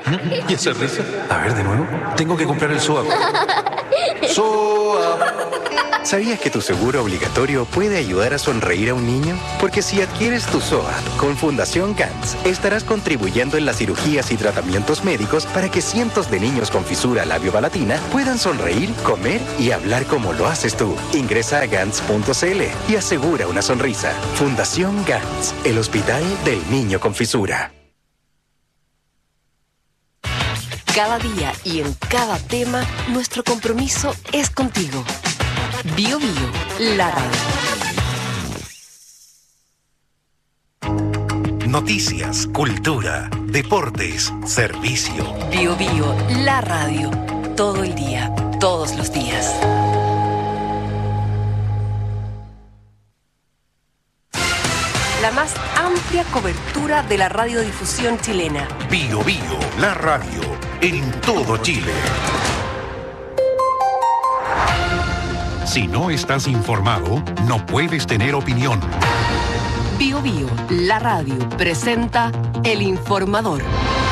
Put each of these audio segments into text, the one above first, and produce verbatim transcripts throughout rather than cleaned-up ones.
¿Y esa risa? A ver, de nuevo. Tengo que comprar el S O A P. S O A P. ¿Sabías que tu seguro obligatorio puede ayudar a sonreír a un niño? Porque si adquieres tu S O A P con Fundación Gantz, estarás contribuyendo en las cirugías y tratamientos médicos para que cientos de niños con fisura labiopalatina puedan sonreír, comer y hablar como lo haces tú. Ingresa a gantz punto c l y asegura una sonrisa. Fundación Gantz, el hospital del niño con fisura. Cada día y en cada tema, nuestro compromiso es contigo. Bio Bio, la radio. Noticias, cultura, deportes, servicio. Bio Bio, la radio. Todo el día, todos los días. La más amplia cobertura de la radiodifusión chilena. Bio Bio, la radio, en todo Chile. Si no estás informado, no puedes tener opinión. Bio Bio, la radio, presenta El Informador.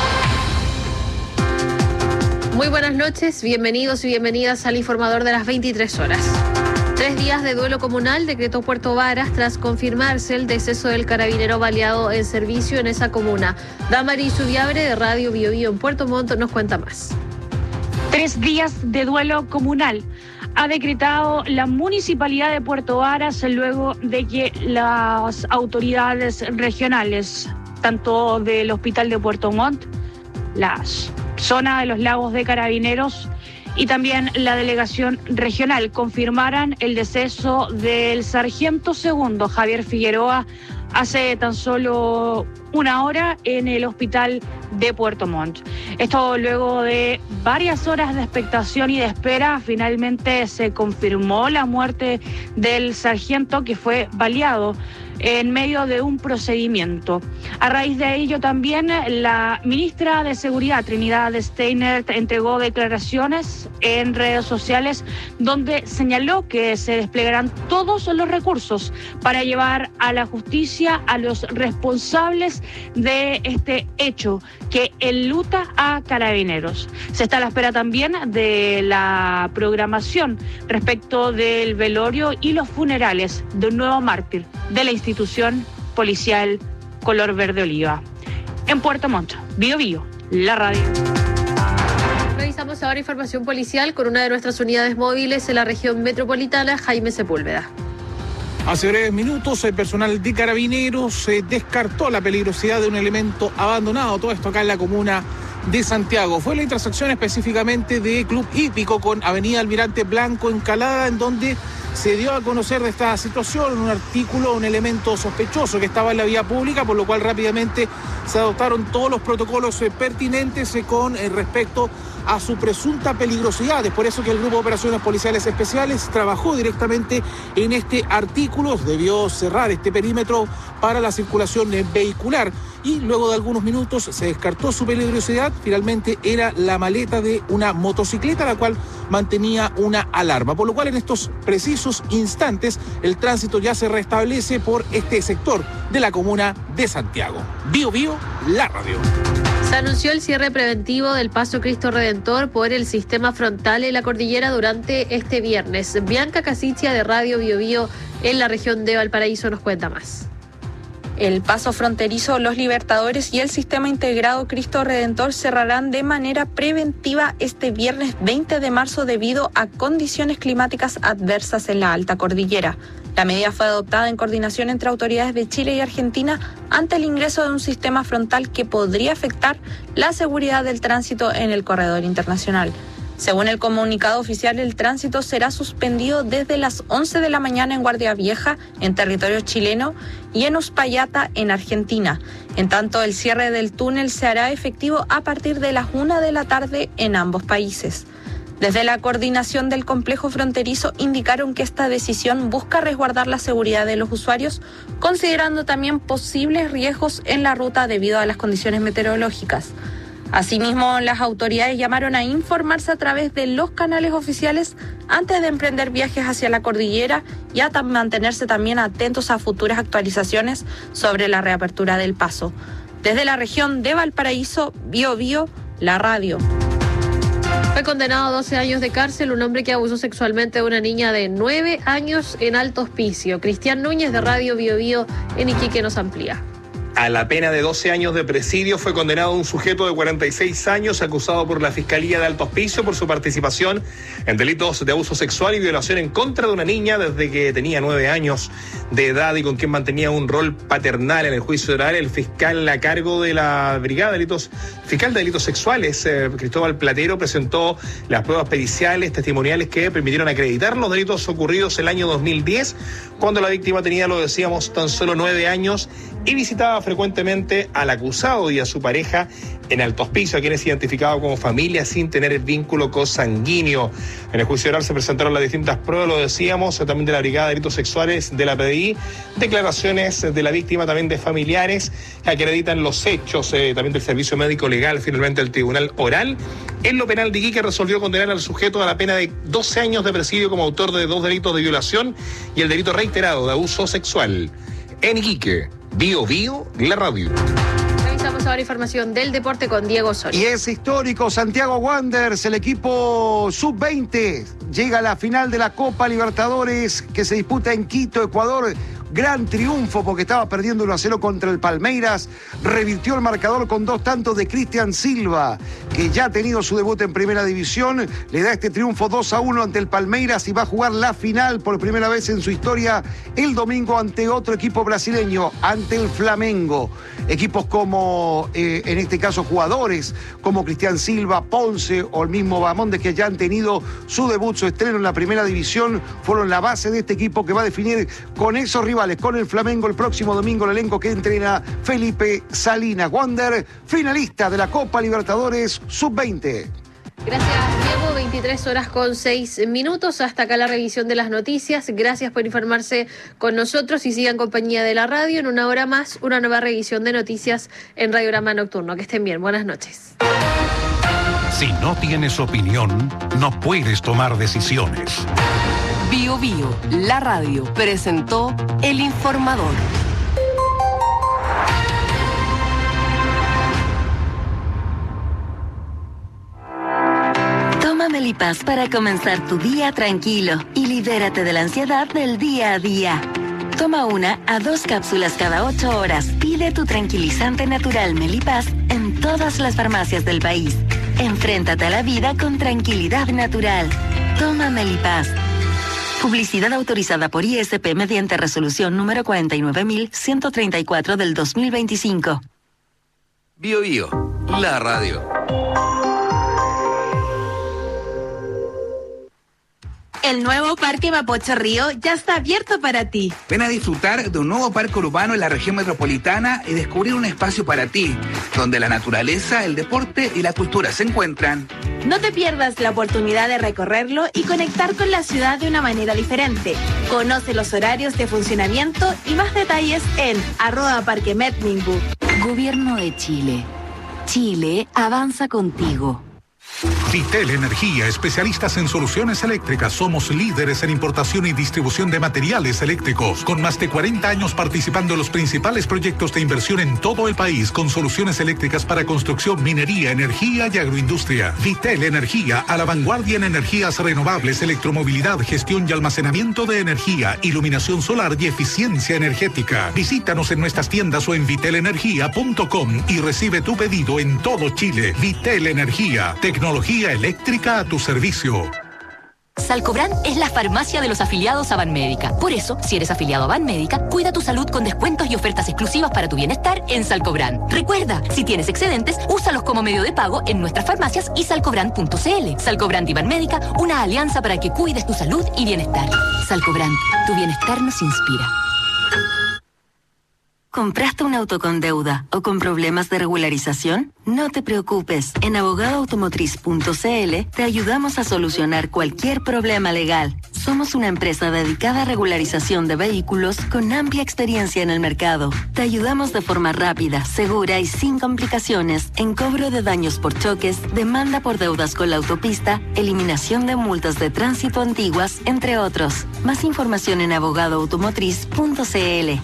Muy buenas noches, bienvenidos y bienvenidas al Informador de las veintitrés horas. Tres días de duelo comunal decretó Puerto Varas tras confirmarse el deceso del carabinero baleado en servicio en esa comuna. Damari Subiabre de Radio Bio Bio en Puerto Montt nos cuenta más. Tres días de duelo comunal ha decretado la Municipalidad de Puerto Varas luego de que las autoridades regionales, tanto del Hospital de Puerto Montt, la zona de los Lagos de Carabineros y también la delegación regional, confirmaran el deceso del sargento segundo Javier Figueroa hace tan solo una hora en el Hospital de Puerto Montt. Esto luego de varias horas de expectación y de espera, finalmente se confirmó la muerte del sargento que fue baleado en medio de un procedimiento. A raíz de ello también la ministra de Seguridad, Trinidad Steiner, entregó declaraciones en redes sociales donde señaló que se desplegarán todos los recursos para llevar a la justicia a los responsables de este hecho que enluta a Carabineros. Se está a la espera también de la programación respecto del velorio y los funerales de un nuevo mártir de la institución policial color verde oliva. En Puerto Montt, Bio Bio, la radio. Revisamos ahora información policial con una de nuestras unidades móviles en la región metropolitana, Jaime Sepúlveda. Hace breves minutos, el personal de Carabineros eh, descartó la peligrosidad de un elemento abandonado, todo esto acá en la comuna de Santiago. Fue la intersección específicamente de Club Hípico con Avenida Almirante Blanco en Calada, en donde se dio a conocer de esta situación un artículo, un elemento sospechoso que estaba en la vía pública, por lo cual rápidamente se adoptaron todos los protocolos eh, pertinentes eh, con eh, respecto a su presunta peligrosidad. Es por eso que el Grupo de Operaciones Policiales Especiales trabajó directamente en este artículo, debió cerrar este perímetro para la circulación eh, vehicular y luego de algunos minutos se descartó su peligrosidad. Finalmente era la maleta de una motocicleta la cual mantenía una alarma, por lo cual en estos precisos instantes el tránsito ya se restablece por este sector de la comuna de Santiago. Bio Bio, la radio. Se anunció el cierre preventivo del Paso Cristo Redentor por el sistema frontal en la cordillera durante este viernes. Bianca Casicia de Radio Bio Bio en la región de Valparaíso nos cuenta más. El paso fronterizo Los Libertadores y el sistema integrado Cristo Redentor cerrarán de manera preventiva este viernes veinte de marzo debido a condiciones climáticas adversas en la alta cordillera. La medida fue adoptada en coordinación entre autoridades de Chile y Argentina ante el ingreso de un sistema frontal que podría afectar la seguridad del tránsito en el corredor internacional. Según el comunicado oficial, el tránsito será suspendido desde las once de la mañana en Guardia Vieja, en territorio chileno, y en Uspallata, en Argentina. En tanto, el cierre del túnel se hará efectivo a partir de las una de la tarde en ambos países. Desde la coordinación del complejo fronterizo indicaron que esta decisión busca resguardar la seguridad de los usuarios, considerando también posibles riesgos en la ruta debido a las condiciones meteorológicas. Asimismo, las autoridades llamaron a informarse a través de los canales oficiales antes de emprender viajes hacia la cordillera y a mantenerse también atentos a futuras actualizaciones sobre la reapertura del paso. Desde la región de Valparaíso, Bio Bio, La Radio. Fue condenado a doce años de cárcel un hombre que abusó sexualmente de una niña de nueve años en Alto Hospicio. Cristian Núñez de Radio Bio Bio en Iquique nos amplía. A la pena de doce años de presidio fue condenado un sujeto de cuarenta y seis años acusado por la Fiscalía de Alto Hospicio por su participación en delitos de abuso sexual y violación en contra de una niña desde que tenía nueve años de edad y con quien mantenía un rol paternal. En el juicio oral, el fiscal a cargo de la Brigada de Delitos, fiscal de Delitos Sexuales, eh, Cristóbal Platero, presentó las pruebas periciales, testimoniales que permitieron acreditar los delitos ocurridos el año dos mil diez, cuando la víctima tenía, lo decíamos, tan solo nueve años y visitaba frecuentemente al acusado y a su pareja en Alto Hospicio, a quienes identificaba como familia sin tener el vínculo consanguíneo. En el juicio oral se presentaron las distintas pruebas, lo decíamos, también de la Brigada de Delitos Sexuales de la P D I, declaraciones de la víctima, también de familiares que acreditan los hechos, eh, también del servicio médico legal. Finalmente el Tribunal Oral en lo penal de Iquique resolvió condenar al sujeto a la pena de doce años de presidio como autor de dos delitos de violación y el delito reiterado de abuso sexual. En Iquique, Bio Bio, la radio. Revisamos ahora información del deporte con Diego Soria. Y es histórico, Santiago Wanderers, el equipo sub veinte, llega a la final de la Copa Libertadores que se disputa en Quito, Ecuador. Gran triunfo porque estaba perdiendo uno a cero contra el Palmeiras. Revirtió el marcador con dos tantos de Cristian Silva, que ya ha tenido su debut en Primera División. Le da este triunfo dos a uno ante el Palmeiras y va a jugar la final por primera vez en su historia el domingo ante otro equipo brasileño, ante el Flamengo. Equipos como, eh, en este caso, jugadores como Cristian Silva, Ponce o el mismo Bamonde, que ya han tenido su debut, su estreno en la Primera División, fueron la base de este equipo que va a definir con esos rivales, con el Flamengo el próximo domingo, el elenco que entrena Felipe Salinas. Wander, finalista de la Copa Libertadores sub veinte. Gracias, Diego. veintitrés horas con seis minutos. Hasta acá la revisión de las noticias. Gracias por informarse con nosotros y sigan compañía de la radio. En una hora más, una nueva revisión de noticias en Radiograma Nocturno. Que estén bien. Buenas noches. Si no tienes opinión, no puedes tomar decisiones. Bio Bio, la radio, presentó El Informador. Toma Melipaz para comenzar tu día tranquilo y libérate de la ansiedad del día a día. Toma una a dos cápsulas cada ocho horas. Pide tu tranquilizante natural Melipaz en todas las farmacias del país. Enfréntate a la vida con tranquilidad natural. Toma Melipaz. Publicidad autorizada por I S P mediante resolución número cuarenta y nueve mil ciento treinta y cuatro del dos mil veinticinco. Bio Bio, la radio. El nuevo Parque Mapocho Río ya está abierto para ti. Ven a disfrutar de un nuevo parque urbano en la región metropolitana y descubrir un espacio para ti, donde la naturaleza, el deporte y la cultura se encuentran. No te pierdas la oportunidad de recorrerlo y conectar con la ciudad de una manera diferente. Conoce los horarios de funcionamiento y más detalles en arroba Parque Metminbu. Gobierno de Chile. Chile avanza contigo. Vitel Energía, especialistas en soluciones eléctricas. Somos líderes en importación y distribución de materiales eléctricos, con más de cuarenta años participando en los principales proyectos de inversión en todo el país, con soluciones eléctricas para construcción, minería, energía y agroindustria. Vitel Energía, a la vanguardia en energías renovables, electromovilidad, gestión y almacenamiento de energía, iluminación solar y eficiencia energética. Visítanos en nuestras tiendas o en vitel energía punto com y recibe tu pedido en todo Chile. Vitel Energía, tecnología eléctrica a tu servicio. Salcobran es la farmacia de los afiliados a Banmédica. Por eso, si eres afiliado a Banmédica, cuida tu salud con descuentos y ofertas exclusivas para tu bienestar en Salcobran. Recuerda, si tienes excedentes, úsalos como medio de pago en nuestras farmacias y salcobran punto c l. Salcobran y Banmédica, una alianza para que cuides tu salud y bienestar. Salcobran, tu bienestar nos inspira. ¿Compraste un auto con deuda o con problemas de regularización? No te preocupes. En abogado automotriz punto c l te ayudamos a solucionar cualquier problema legal. Somos una empresa dedicada a regularización de vehículos con amplia experiencia en el mercado. Te ayudamos de forma rápida, segura y sin complicaciones en cobro de daños por choques, demanda por deudas con la autopista, eliminación de multas de tránsito antiguas, entre otros. Más información en abogado automotriz punto c l.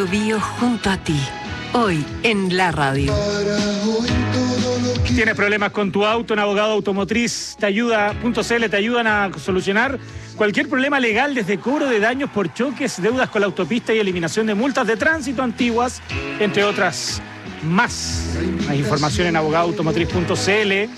Bio junto a ti. Hoy en la radio. ¿Tienes problemas con tu auto? Un abogado automotriz te ayuda, punto C L te ayudan a solucionar cualquier problema legal, desde cobro de daños por choques, deudas con la autopista y eliminación de multas de tránsito antiguas, entre otras más. Más información en abogado automotriz punto C L.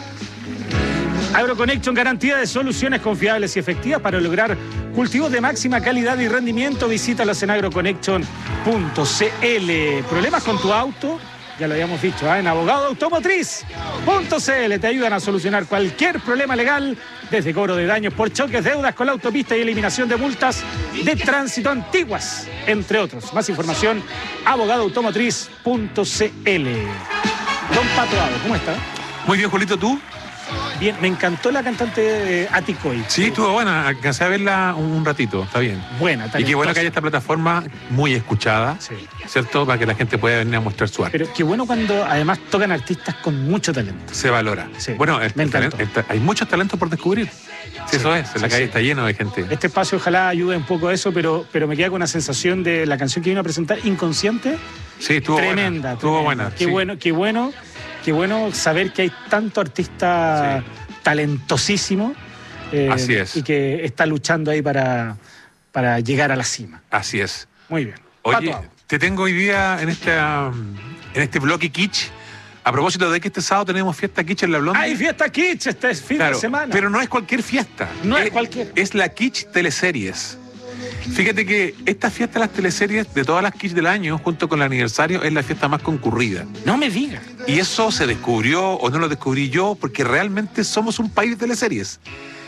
AgroConnection, garantía de soluciones confiables y efectivas para lograr cultivos de máxima calidad y rendimiento. Visítalos en agroconnection punto C L. ¿Problemas con tu auto? Ya lo habíamos dicho, ¿eh? En abogado automotriz punto C L te ayudan a solucionar cualquier problema legal, desde cobro de daños por choques, deudas con la autopista y eliminación de multas de tránsito antiguas, entre otros. Más información, abogado automotriz punto C L. Don Pato Ado, ¿cómo está? Muy bien, Julito, ¿tú? Bien, me encantó la cantante eh, Aticoy. Sí, estuvo buena, alcancé a verla un ratito, está bien. Buena, talentosa. Y qué bueno que haya esta plataforma muy escuchada, sí, ¿cierto? Para que la gente pueda venir a mostrar su arte. Pero qué bueno cuando además tocan artistas con mucho talento. Se valora. Sí, bueno, el, el talento, el, hay muchos talentos por descubrir. Sí, sí, eso es, en la sí, calle sí. Está lleno de gente. Este espacio ojalá ayude un poco a eso, pero, pero me queda con una sensación de la canción que vino a presentar, Inconsciente. Sí, estuvo tremenda, buena. Estuvo buena. Qué sí. bueno, qué bueno. Qué bueno saber que hay tanto artista sí. talentosísimo eh, Así es. Y que está luchando ahí para, para llegar a la cima. Así es. Muy bien. Oye, Pato, te tengo hoy día en este, um, en este bloque kitsch, a propósito de que este sábado tenemos fiesta kitsch en la Blondie. ¡Hay fiesta kitsch este fin claro, de semana! Pero no es cualquier fiesta. No es, es cualquier. Es la kitsch teleseries. Fíjate que esta fiesta de las teleseries, de todas las kitsch del año, junto con el aniversario, es la fiesta más concurrida. No me digas. Y eso se descubrió, o no lo descubrí yo, porque realmente somos un país de teleseries.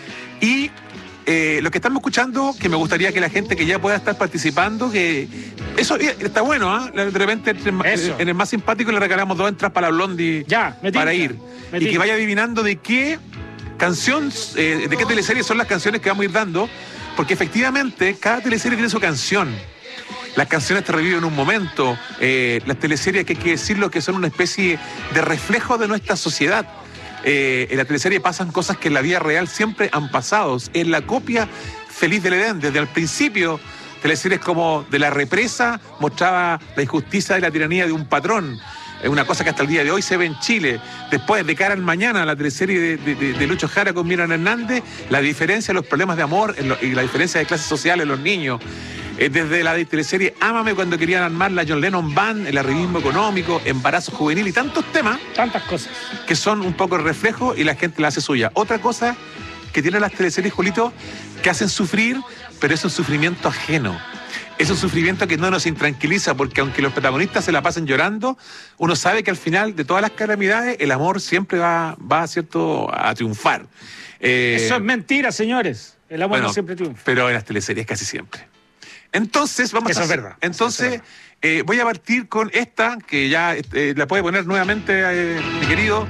Y eh, lo que estamos escuchando, que me gustaría que la gente que ya pueda estar participando, que eso está bueno, ¿ah? ¿eh? De repente eso. En el más simpático le regalamos dos entradas para la Blondie ya, me para tinca, ir. Me y tinca. que vaya adivinando de qué canción, eh, de qué teleseries son las canciones que vamos a ir dando. Porque efectivamente cada teleserie tiene su canción. Las canciones te reviven un momento. Eh, las teleseries, que hay que decirlo, que son una especie de reflejo de nuestra sociedad. Eh, en la teleserie pasan cosas que en la vida real siempre han pasado. En la copia feliz del Edén, desde el principio, teleseries como De la Represa mostraba la injusticia y la tiranía de un patrón. Es una cosa que hasta el día de hoy se ve en Chile. Después, De cara al mañana, la teleserie de, de, de Lucho Jara con Miriam Hernández, la diferencia de los problemas de amor en lo, y la diferencia de clases sociales en los niños. Eh, desde la teleserie Ámame, cuando querían armar la John Lennon Band, el arribismo económico, embarazo juvenil y tantos temas. Tantas cosas. Que son un poco el reflejo y la gente la hace suya. Otra cosa que tienen las teleseries, Julito, que hacen sufrir, pero es un sufrimiento ajeno. Es un sufrimiento que no nos intranquiliza, porque aunque los protagonistas se la pasen llorando, uno sabe que al final de todas las calamidades el amor siempre va, va ¿cierto?, a triunfar. Eh, Eso es mentira, señores. El amor bueno, no siempre triunfa. Pero en las teleseries casi siempre. Entonces, vamos Eso a es verdad. Entonces, es verdad. Eh, voy a partir con esta, que ya eh, la puede poner nuevamente, eh, mi querido.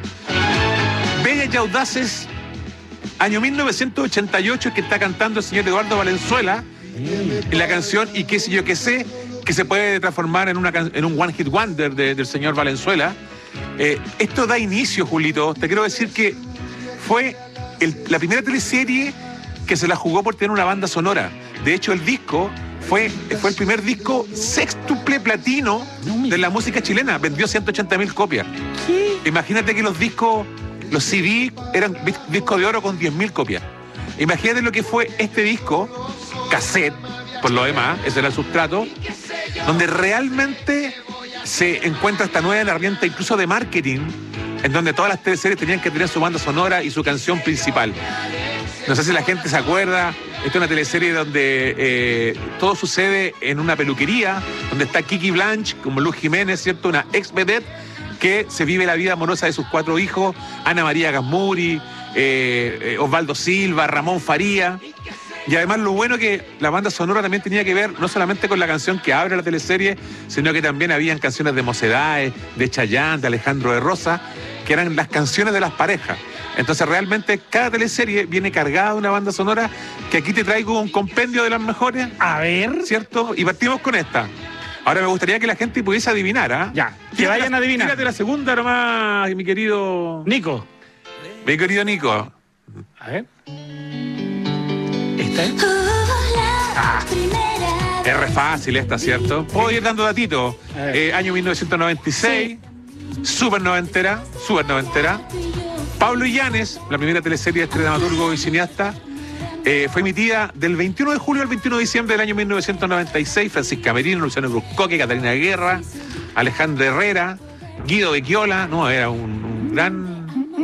Bellas y Audaces, año mil novecientos ochenta y ocho, que está cantando el señor Eduardo Valenzuela. En la canción Y qué sé yo qué sé, que se puede transformar en, una, en un one hit wonder de, del señor Valenzuela. Eh, esto da inicio, Julito. Te quiero decir que fue el, la primera teleserie que se la jugó por tener una banda sonora. De hecho, el disco fue, fue el primer disco sextuple platino de la música chilena. Vendió ciento ochenta mil copias. ¿Qué? Imagínate que los discos, los C D, eran discos de oro con diez mil copias. Imagínate lo que fue este disco, cassette, por lo demás, ese era el sustrato, donde realmente se encuentra esta nueva herramienta incluso de marketing, en donde todas las teleseries tenían que tener su banda sonora y su canción principal. No sé si la gente se acuerda, esta es una teleserie donde eh, todo sucede en una peluquería, donde está Kiki Blanche, como Luz Jiménez, ¿cierto?, una ex vedette que se vive la vida amorosa de sus cuatro hijos, Ana María Gasmuri, eh, eh, Osvaldo Silva, Ramón Faría. Y además lo bueno que la banda sonora también tenía que ver no solamente con la canción que abre la teleserie, sino que también habían canciones de Mocedades, de Chayanne, de Alejandro de Rosa, que eran las canciones de las parejas. Entonces realmente cada teleserie viene cargada de una banda sonora, que aquí te traigo un compendio de las mejores. A ver. ¿Cierto? Y partimos con esta. Ahora me gustaría que la gente pudiese adivinar, ¿ah? ¿eh? Ya, que tírate vayan la, a adivinar. Tírate la segunda nomás, mi querido... Nico. Mi querido Nico. A ver. ¿Esta es? Uh, la ah. primera Es re fácil esta, ¿cierto? Puedo ir dando datitos. Eh, año mil novecientos noventa y seis, sí. Super noventera, super noventera. Pablo Illanes, la primera teleserie de este dramaturgo y cineasta, eh, fue emitida del veintiuno de julio al veintiuno de diciembre del año mil novecientos noventa y seis. Francisca Merino, Luciano Bruscoque, Catalina Guerra, Alejandra Herrera, Guido Becchiola. No, era un, un gran...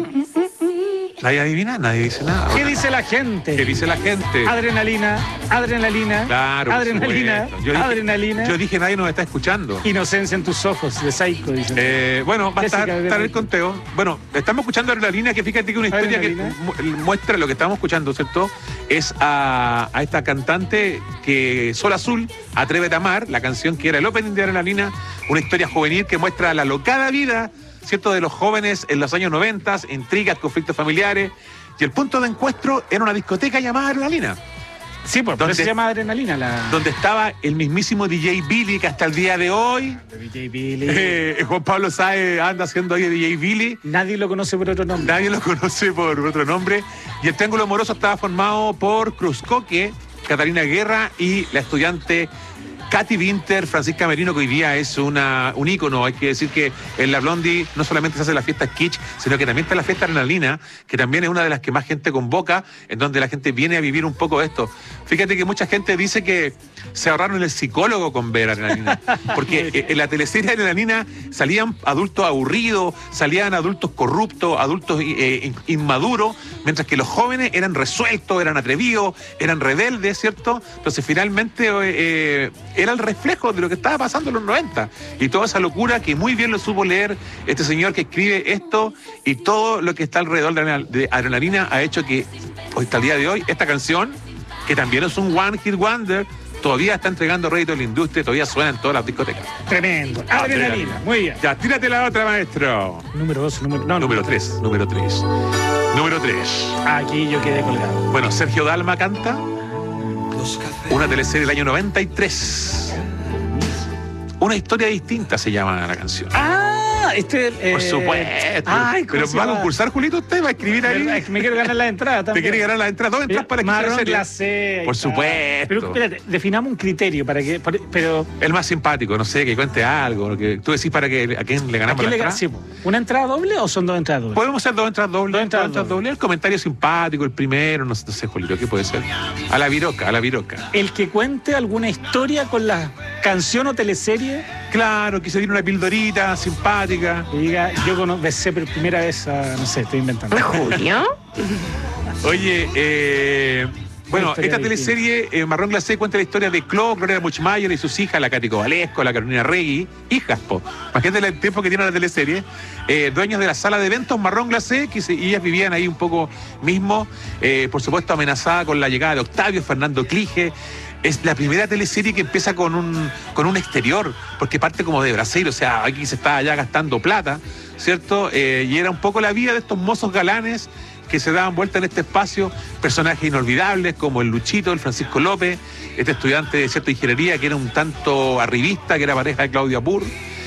¿Nadie adivina? Nadie dice nada. ¿Qué dice la gente? ¿Qué dice la gente? Adrenalina, adrenalina, claro, adrenalina, yo dije, adrenalina. Yo dije, nadie nos está escuchando. Inocencia en tus ojos, de Psycho, dicen. Eh, bueno, va a estar, estar el conteo. Bueno, estamos escuchando Adrenalina, que fíjate que una historia que muestra lo que estamos escuchando, ¿cierto? Es a, a esta cantante que Sol Azul, Atrévete a Amar, la canción que era el opening de Adrenalina, una historia juvenil que muestra la locada vida, ¿cierto?, de los jóvenes en los años noventa, intrigas, conflictos familiares, y el punto de encuentro era una discoteca llamada Adrenalina. Sí, por eso se llama Adrenalina. La... Donde estaba el mismísimo D J Billy, que hasta el día de hoy... D J Billy. Eh, Juan Pablo Sáez anda haciendo ahí D J Billy. Nadie lo conoce por otro nombre. Nadie lo conoce por otro nombre. Y el Triángulo Amoroso estaba formado por Cruzcoque, Catalina Guerra y la estudiante Katy Winter, Francisca Merino, que hoy día es una, un ícono. Hay que decir que en la Blondie no solamente se hace la fiesta kitsch, sino que también está la fiesta Adrenalina, que también es una de las que más gente convoca, en donde la gente viene a vivir un poco esto. Fíjate que mucha gente dice que se ahorraron el psicólogo con ver Adrenalina, porque en la teleserie Adrenalina salían adultos aburridos, salían adultos corruptos, adultos eh, inmaduros, mientras que los jóvenes eran resueltos, eran atrevidos, eran rebeldes, ¿cierto? Entonces finalmente eh, era el reflejo de lo que estaba pasando en los noventa, y toda esa locura que muy bien lo supo leer este señor que escribe esto, y todo lo que está alrededor de Adrenalina ha hecho que hasta el día de hoy esta canción, que también es un one hit wonder, todavía está entregando rédito a la industria, todavía suena en todas las discotecas. Tremendo. Adrenalina. Adrenalina. Muy bien. Ya, tírate la otra, maestro. Número dos, número... No, número tres, número tres. Número tres. Aquí yo quedé colgado. Bueno, Sergio Dalma canta una teleserie del año noventa y tres. Una historia distinta se llama la canción. Ah, este... Eh... Por supuesto. Ay, ¿pero va a concursar, Julito, usted? ¿Va a escribir ahí? Me quiero ganar la entrada también. ¿Te quiere ganar la entrada? ¿Dos entradas para que Marrón glacé. Por supuesto. Pero espérate, definamos un criterio para que... Pero... El más simpático, no sé, que cuente algo. Que tú decís para que a quién le ganamos ¿A quién la le entrada. Sí, ¿una entrada doble o son dos entradas dobles? Podemos hacer dos entradas dobles. Dos entradas, dos entradas dobles. El comentario simpático, el primero, no sé, no sé, Julito, ¿qué puede ser? A la viroca, a la viroca. El que cuente alguna historia con la canción o teleserie. Claro, que se diera una pildorita simpática. Y diga, yo conocí por primera vez a, no sé, estoy inventando. ¿Julio? Oye, eh... bueno, esta teleserie, eh, Marrón Glacé, cuenta la historia de Clo, Gloria Muchmayer y sus hijas, la Katy Cobalesco, la Carolina Regui, hijas, po. Imagínate el tiempo que tiene la teleserie. Eh, dueños de la sala de eventos Marrón Glacé, que se, y ellas vivían ahí un poco mismo, eh, por supuesto amenazada con la llegada de Octavio, Fernando Clige. Es la primera teleserie que empieza con un, con un exterior, porque parte como de Brasil, o sea, aquí se está ya gastando plata, ¿cierto? Eh, y era un poco la vida de estos mozos galanes que se daban vuelta en este espacio, personajes inolvidables como el Luchito, el Francisco López, este estudiante de cierta ingeniería que era un tanto arribista, que era pareja de Claudia Pur.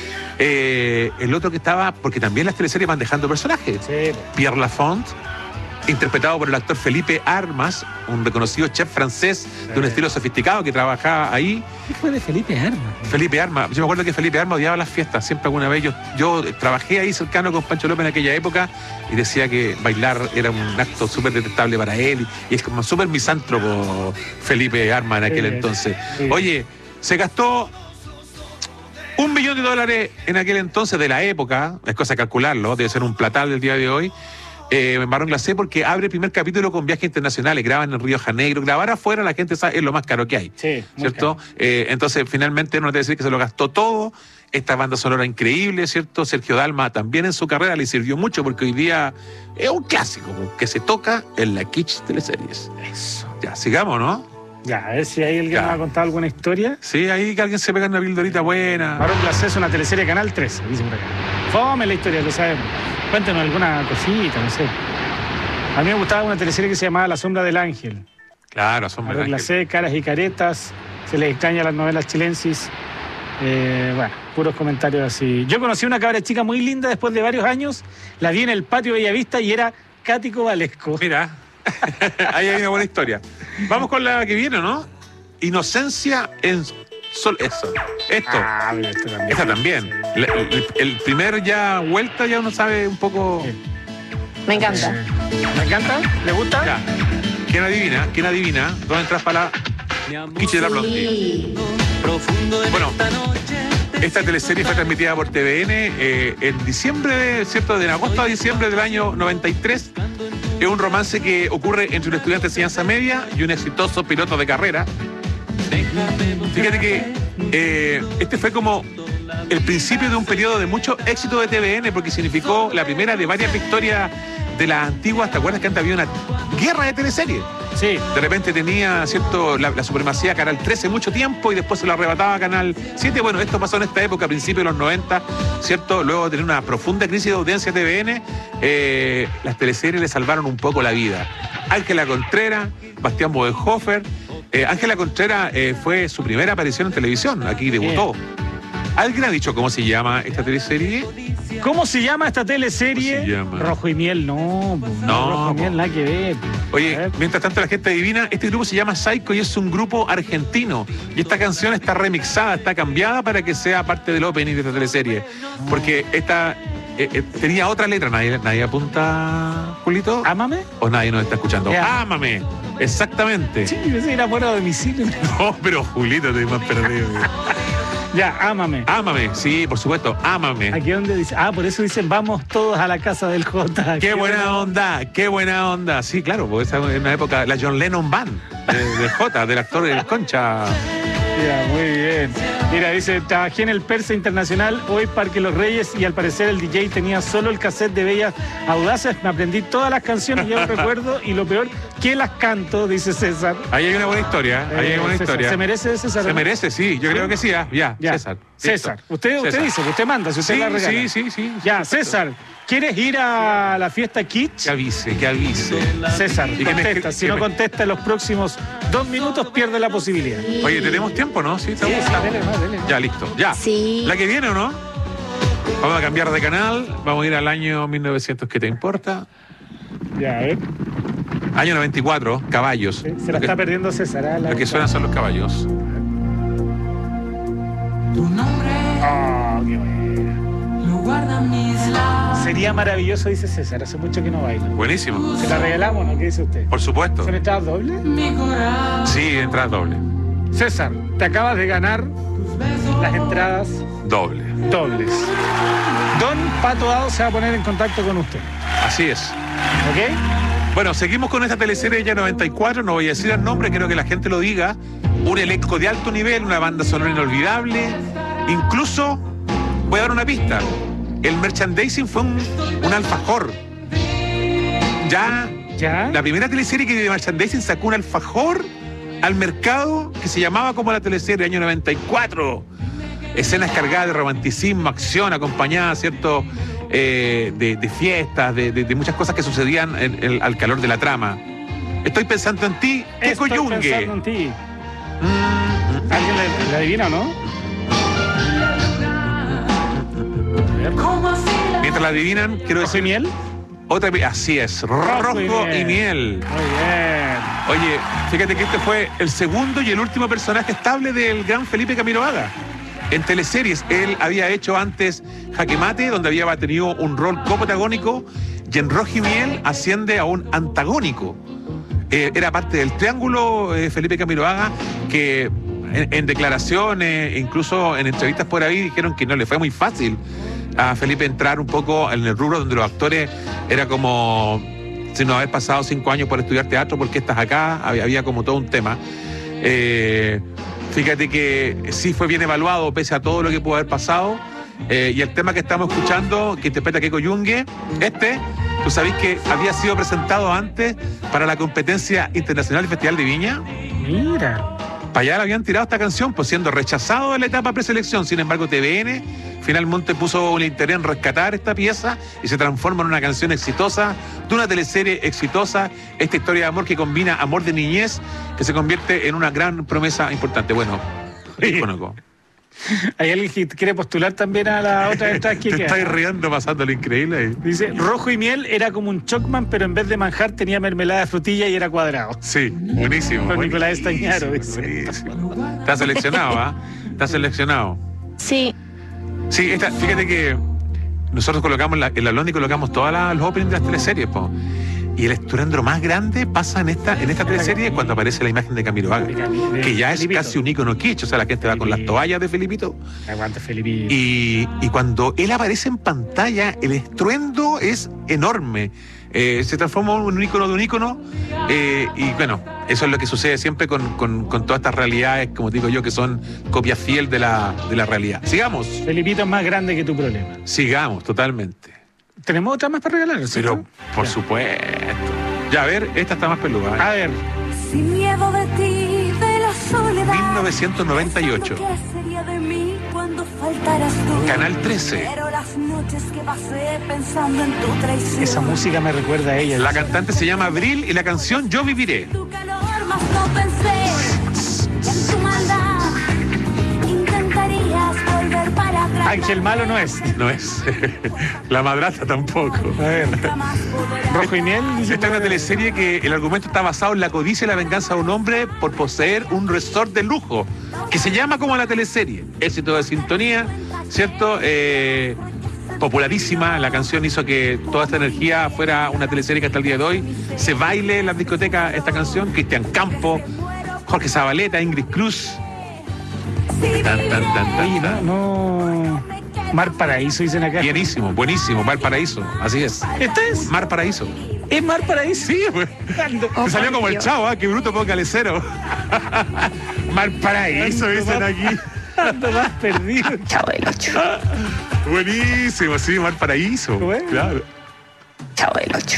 Eh, el otro que estaba, porque también las teleseries van dejando personajes. Sí. Pierre Lafont, interpretado por el actor Felipe Armas, un reconocido chef francés de un estilo sofisticado que trabajaba ahí. ¿Qué fue de Felipe Armas? Felipe Armas. Yo me acuerdo que Felipe Armas odiaba las fiestas. Siempre alguna vez yo, yo trabajé ahí cercano con Pancho López en aquella época y decía que bailar era un acto súper detestable para él. Y, y es como súper misántropo Felipe Armas en aquel sí, entonces. Sí. Oye, se gastó un millón de dólares en aquel entonces de la época. Es cosa de calcularlo, debe ser un platal del día de hoy. Eh, Marrón Glacé, porque abre el primer capítulo con viajes internacionales, graban en Río de Janeiro, grabar afuera la gente sabe es lo más caro que hay, sí, ¿cierto? Eh, entonces finalmente no te decir que se lo gastó todo, esta banda sonora increíble, ¿cierto? Sergio Dalma también en su carrera le sirvió mucho porque hoy día es un clásico que se toca en la kitsch teleseries. Eso. Ya, sigamos, ¿no? Ya, a ver si hay alguien Ya. me va a contar alguna historia. Sí, ahí que alguien se pega una pildorita buena. Marrón Glacé es una teleserie Canal trece, dice por acá. Fome la historia, lo sabemos. Cuéntenos alguna cosita, no sé. A mí me gustaba una teleserie que se llamaba La Sombra del Ángel. Claro, Sombra del Marrón Ángel. Glacé, Caras y Caretas, se les extraña las novelas chilensis. Eh, bueno, puros comentarios así. Yo conocí una cabra chica muy linda después de varios años, la vi en el patio Bellavista y era Katy Cobalesco. Mira, ahí hay una buena historia. Vamos con la que viene, ¿no? Inocencia en sol. Eso. Esto. Ah, mira, esto también. Esta también. El, el- el primer ya vuelta ya uno sabe un poco. Me encanta. ¿Me encanta? ¿Le gusta? Ya. ¿Quién adivina? ¿Quién adivina? ¿Dónde entras para la Kichi de la Blondie? Bueno, esta teleserie fue transmitida por T V N eh, en diciembre, de, ¿cierto? De agosto a diciembre del año noventa y tres. Es un romance que ocurre entre un estudiante de enseñanza media y un exitoso piloto de carrera. Fíjate que eh, este fue como el principio de un periodo de mucho éxito de T V N porque significó la primera de varias victorias de las antiguas. ¿Te acuerdas que antes había una guerra de teleseries? Sí. De repente tenía, ¿cierto?, la, la supremacía Canal trece mucho tiempo y después se lo arrebataba a Canal siete. Bueno, esto pasó en esta época, a principios de los noventa, ¿cierto? Luego de tener una profunda crisis de audiencia T V N, eh, las teleseries le salvaron un poco la vida. Ángela Contreras, Bastián Bodenhofer. Eh, Ángela Contreras eh, fue su primera aparición en televisión, aquí debutó. ¿Alguien ha dicho cómo se llama esta teleserie? ¿Cómo se llama esta teleserie? ¿Cómo se llama? Rojo y miel, no. No, No, Rojo y po. miel, nada que ver. Oye, mientras tanto la gente adivina, este grupo se llama Psycho y es un grupo argentino. Y esta canción está remixada, está cambiada para que sea parte del opening de esta teleserie. Porque esta eh, eh, tenía otra letra. ¿Nadie, nadie apunta, Julito? ¿Ámame? ¿O nadie nos está escuchando? Ya. ¡Ámame! Exactamente. Sí, pensé que era fuera de domicilio. No, pero Julito te más perdido. Ya, ámame. Ámame, sí, por supuesto, ámame. Aquí donde dice, ah, por eso dicen, vamos todos a la casa del Jota. Qué buena onda, qué buena onda. Sí, claro, porque esa es una época, la John Lennon Band, de, de Jota, del actor del Concha. Mira, muy bien. Mira, dice, trabajé en el Persa Internacional, hoy Parque Los Reyes, y al parecer el D J tenía solo el cassette de Bellas Audaces. Me aprendí todas las canciones, ya no recuerdo, y lo peor, que las canto, dice César. Ahí hay una buena historia, ahí hay Eh, una buena César, historia. ¿se merece César? Se merece, sí, yo creo que sí, ah, ya, Ya. César. César, Listo. usted, usted César. dice, usted manda, si usted Sí, la regala. sí, sí, sí. Ya, César, ¿quieres ir a la fiesta Kitsch? Que avise, que avise. César, Y que me contesta. escri- Si que no me- contesta en los próximos dos minutos, pierde la posibilidad. Oye, ¿tenemos tiempo, no? Sí, estamos. Sí, sí, dele, no, dele. Ya, listo, ya. Sí. ¿La que viene o no? Vamos a cambiar de canal, vamos a ir al año mil novecientos, ¿qué te importa? Ya, a ver. Año noventa y cuatro, caballos. Se la Lo que- está perdiendo César. ¿eh? La- Lo que suenan son los caballos. Oh, qué bueno. Sería maravilloso, dice César. Hace mucho que no baila. Buenísimo. ¿Se la regalamos, no? ¿Qué dice usted? Por supuesto. ¿Son entradas dobles? Sí, entrada doble. César, te acabas de ganar las entradas Doble. dobles. Don Pato Dado se va a poner en contacto con usted. Así es. ¿Ok? Bueno, seguimos con esta teleserie ya noventa y cuatro, no voy a decir el nombre, quiero que la gente lo diga. Un elenco de alto nivel, una banda sonora inolvidable. Incluso, voy a dar una pista, el merchandising fue un, un alfajor. Ya, ¿Ya? la primera teleserie que de merchandising sacó un alfajor al mercado que se llamaba como la teleserie año noventa y cuatro. Escenas cargadas de romanticismo, acción, acompañadas, ¿cierto?, eh, de, de fiestas, de, de- de muchas cosas que sucedían en- en- al calor de la trama. Estoy pensando en ti, ¿qué Estoy coyungue? pensando en ti. ¿Alguien le, le adivina o no? Mientras la adivinan, quiero ¿Rojo decir... y miel? Otra, vi- así es, rojo, y y, miel. miel. Muy bien. Oye, fíjate que este fue el segundo y el último personaje estable del gran Felipe Camiroaga. En teleseries, él había hecho antes Jaque Mate, donde había tenido un rol coprotagónico, y en Rojo y Miel asciende a un antagónico. Eh, era parte del triángulo eh, Felipe Camiroaga, que en, en declaraciones, incluso en entrevistas por ahí, dijeron que no le fue muy fácil a Felipe entrar un poco en el rubro donde los actores era como, sin no haber pasado cinco años por estudiar teatro, ¿por qué estás acá? Había, había como todo un tema. Eh, fíjate que sí fue bien evaluado pese a todo lo que pudo haber pasado. Eh, y el tema que estamos escuchando, que interpreta Keiko Yungue, este, tú sabés que había sido presentado antes para la competencia internacional del Festival de Viña. Mira. Para allá le habían tirado esta canción, pues siendo rechazado en la etapa preselección. Sin embargo, T V N finalmente puso un interés en rescatar esta pieza y se transforma en una canción exitosa, de una teleserie exitosa, esta historia de amor que combina amor de niñez, que se convierte en una gran promesa importante. Bueno, conozco. Hay alguien que quiere postular también a la otra entrada que Te queda. estáis riendo pasando lo increíble ahí. Dice, rojo y miel era como un Chocman, pero en vez de manjar tenía mermelada de frutilla y era cuadrado. Sí, buenísimo. Con buenísimo, Nicolás Estañaro, dice. buenísimo. Está seleccionado, ¿ah? Está seleccionado. Sí. Sí, esta, fíjate que nosotros colocamos la, en la Londi colocamos todos los openings de las teleseries, po. Y el estruendo más grande pasa en esta en esta teleserie cuando aparece la imagen de Camilo Haga, que ya es casi un ícono kitsch, o sea, la gente va con las toallas de Felipito. Aguante, Felipito. Y, y cuando él aparece en pantalla, el estruendo es enorme. Eh, se transforma en un ícono de un ícono. Eh, y bueno, eso es lo que sucede siempre con, con, con todas estas realidades, como digo yo, que son copia fiel de la, de la realidad. Sigamos. Felipito es más grande que tu problema. Sigamos, totalmente. ¿Tenemos otra más para regalar? Pero, por ya. supuesto. Ya, a ver, esta está más peluda. ¿eh? A ver. Sin miedo de ti, de la soledad. mil novecientos noventa y ocho. ¿Qué sería de mí cuando faltaras tú? Canal trece. Pero las noches que pasé pensando en tu traición. Esa música me recuerda a ella. La cantante se llama Abril y la canción Yo Viviré. Tu calor más no pensé en tu maldad. Intentarías volver para atrás. Ángel Malo no es. No es. La madrastra tampoco. A ver. Rojo y miel. Esta es una teleserie que el argumento está basado en la codicia y la venganza de un hombre por poseer un resort de lujo, que se llama como la teleserie. Éxito de sintonía, ¿cierto? Eh, popularísima. La canción hizo que toda esta energía fuera una teleserie que hasta el día de hoy se baile en las discotecas esta canción. Cristian Campo, Jorge Zabaleta, Ingrid Cruz. Tan, tan, tan, tan, tan. No. Mar Paraíso dicen acá. Bienísimo, buenísimo, Mar Paraíso, así es. ¿Esta es? Mar Paraíso. ¿Es Mar Paraíso? Sí, pues. Oh, Se salió como el Chavo, ¿eh? Qué bruto, póngale cero. Mar Paraíso, dicen aquí. Ando más perdido. Chavo del ocho. Buenísimo, sí, Mar Paraíso. Bueno. Claro. Chavo del ocho.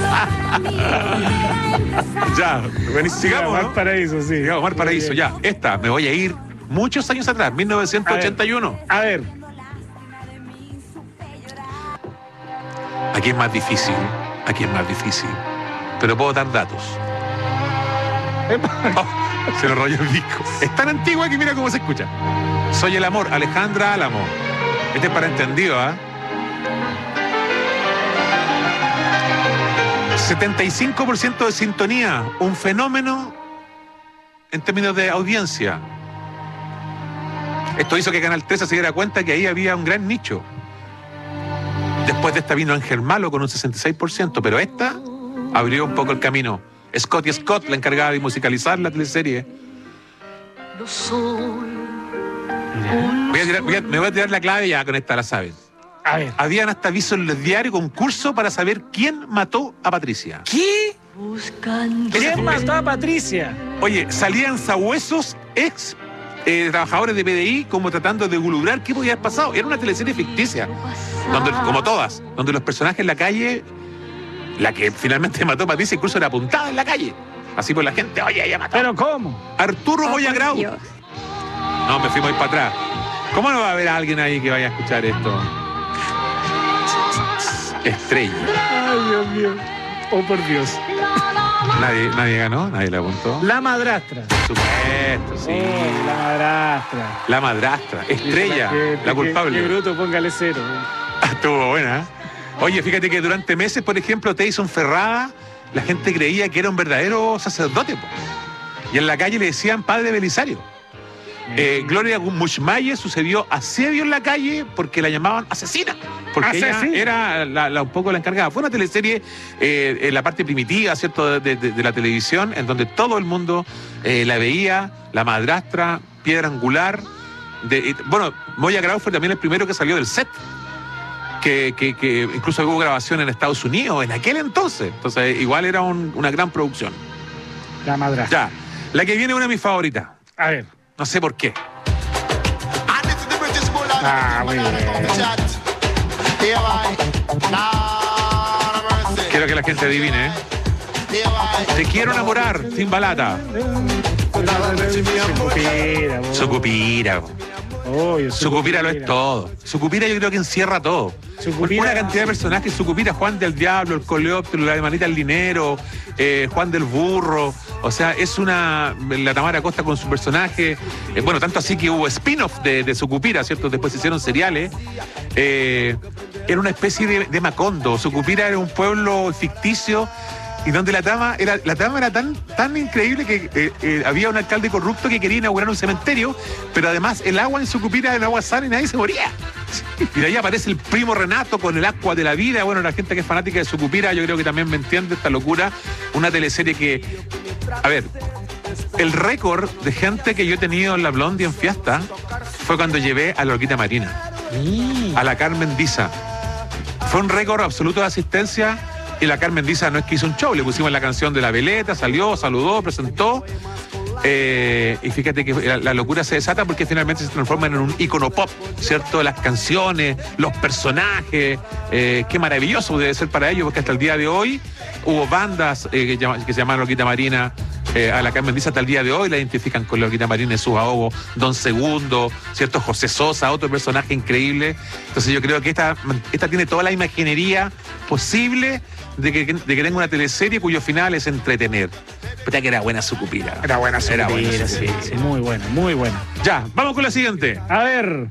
Ya, buenísimo. Sigamos, Mar ¿no? Paraíso, sí. Sigamos, Mar Paraíso, ya. Esta, me voy a ir muchos años atrás, mil novecientos ochenta y uno. A ver. Aquí es más difícil, aquí es más difícil. Pero puedo dar datos. Oh, se lo rollo el disco. Es tan antigua que mira cómo se escucha. Soy el amor, Alejandra Álamo. Este es para entendido, ¿ah? ¿eh? setenta y cinco por ciento de sintonía, un fenómeno en términos de audiencia. Esto hizo que Canal trece se diera cuenta que ahí había un gran nicho. Después de esta vino Ángel Malo con un sesenta y seis por ciento, pero esta abrió un poco el camino. Scotty Scott, la encargada de musicalizar la teleserie. Voy a tirar, voy a, me voy a tirar la clave ya con esta, la saben. A ver. Habían hasta avisos en los diarios, concurso para saber quién mató a Patricia. ¿Qué? Buscando. ¿Quién mató a Patricia? Oye, salían sabuesos ex eh, trabajadores de P D I como tratando de gulubrar qué podía haber pasado. Era una teleserie ficticia, donde, como todas, donde los personajes en la calle, la que finalmente mató a Patricia incluso era apuntada en la calle. Así por la gente, oye, ella mató. ¿Pero cómo? Arturo Oh, Boyagrau. por Dios. No, me fui muy para atrás. ¿Cómo no va a haber alguien ahí que vaya a escuchar esto? Estrella. Ay, Dios mío. Oh, por Dios. Nadie, nadie ganó, nadie la apuntó. La madrastra. Por supuesto, sí. Oh, la madrastra. La madrastra, Estrella, Qué- la qué- culpable. Qué bruto, póngale cero. Estuvo buena, ¿eh? Oye, fíjate que durante meses, por ejemplo, Tyson Ferrada, la gente creía que era un verdadero sacerdote, po. Y en la calle le decían padre Belisario. Eh, Gloria Mushmaye sucedió asedio en la calle porque la llamaban asesina. Porque ¿Asesina? ella era la, la- un poco la encargada. Fue una teleserie eh, en la parte primitiva, ¿cierto?, de, de- de la televisión, en donde todo el mundo eh, la veía, la madrastra, piedra angular. De, y, bueno, Moya Grau fue también el primero que salió del set. Que, que, que incluso hubo grabación en Estados Unidos en aquel entonces. Entonces, igual era un- una gran producción. La madrastra. Ya, la que viene es una de mis favoritas. A ver. No sé por qué. Ah, muy bien. Quiero que la gente adivine, ¿eh? Te quiero enamorar, sin balata. Sucupira, vos. Sucupira. Obvio, Sucupira lo es todo. Sucupira yo creo que encierra todo. Sucupira. Una cantidad de personajes, Sucupira, Juan del Diablo, el Coleóptero, la hermanita del Dinero, eh, Juan del Burro. O sea, es una. La Tamara Costa con su personaje. Eh, bueno, tanto así que hubo spin-off de, de Sucupira, ¿cierto? Después se hicieron seriales. Eh, era una especie de, de Macondo. Sucupira era un pueblo ficticio. Y donde la trama era, la trama era tan, tan increíble que eh, eh, había un alcalde corrupto que quería inaugurar un cementerio, pero además el agua en Sucupira era el agua sana y nadie se moría. Y de ahí aparece el primo Renato con el agua de la vida. Bueno, la gente que es fanática de Sucupira, yo creo que también me entiende esta locura. Una teleserie que, a ver, el récord de gente que yo he tenido en la Blondie en fiesta fue cuando llevé a la Olguita Marina, a la Carmen Diza. Fue un récord absoluto de asistencia. Y la Carmen Diza no es que hizo un show, le pusimos la canción de La Veleta, salió, saludó, presentó. Eh, y fíjate que la, la locura se desata porque finalmente se transforma en un ícono pop, ¿cierto? Las canciones, los personajes, eh, qué maravilloso debe ser para ellos, porque hasta el día de hoy hubo bandas eh, que, llama, que se llaman Olguita Marina. Eh, a la Carmen Diza hasta el día de hoy la identifican con la Olguita Marina en sus ahogos, Don Segundo, ¿cierto? José Sosa, otro personaje increíble. Entonces yo creo que esta, esta tiene toda la imaginería posible de que, de que tenga una teleserie cuyo final es entretener. Pero que era buena Sucupira. Era buena Sucupira, Era buena sí, Sucupira. sí, muy buena, muy buena. Ya, vamos con la siguiente. A ver.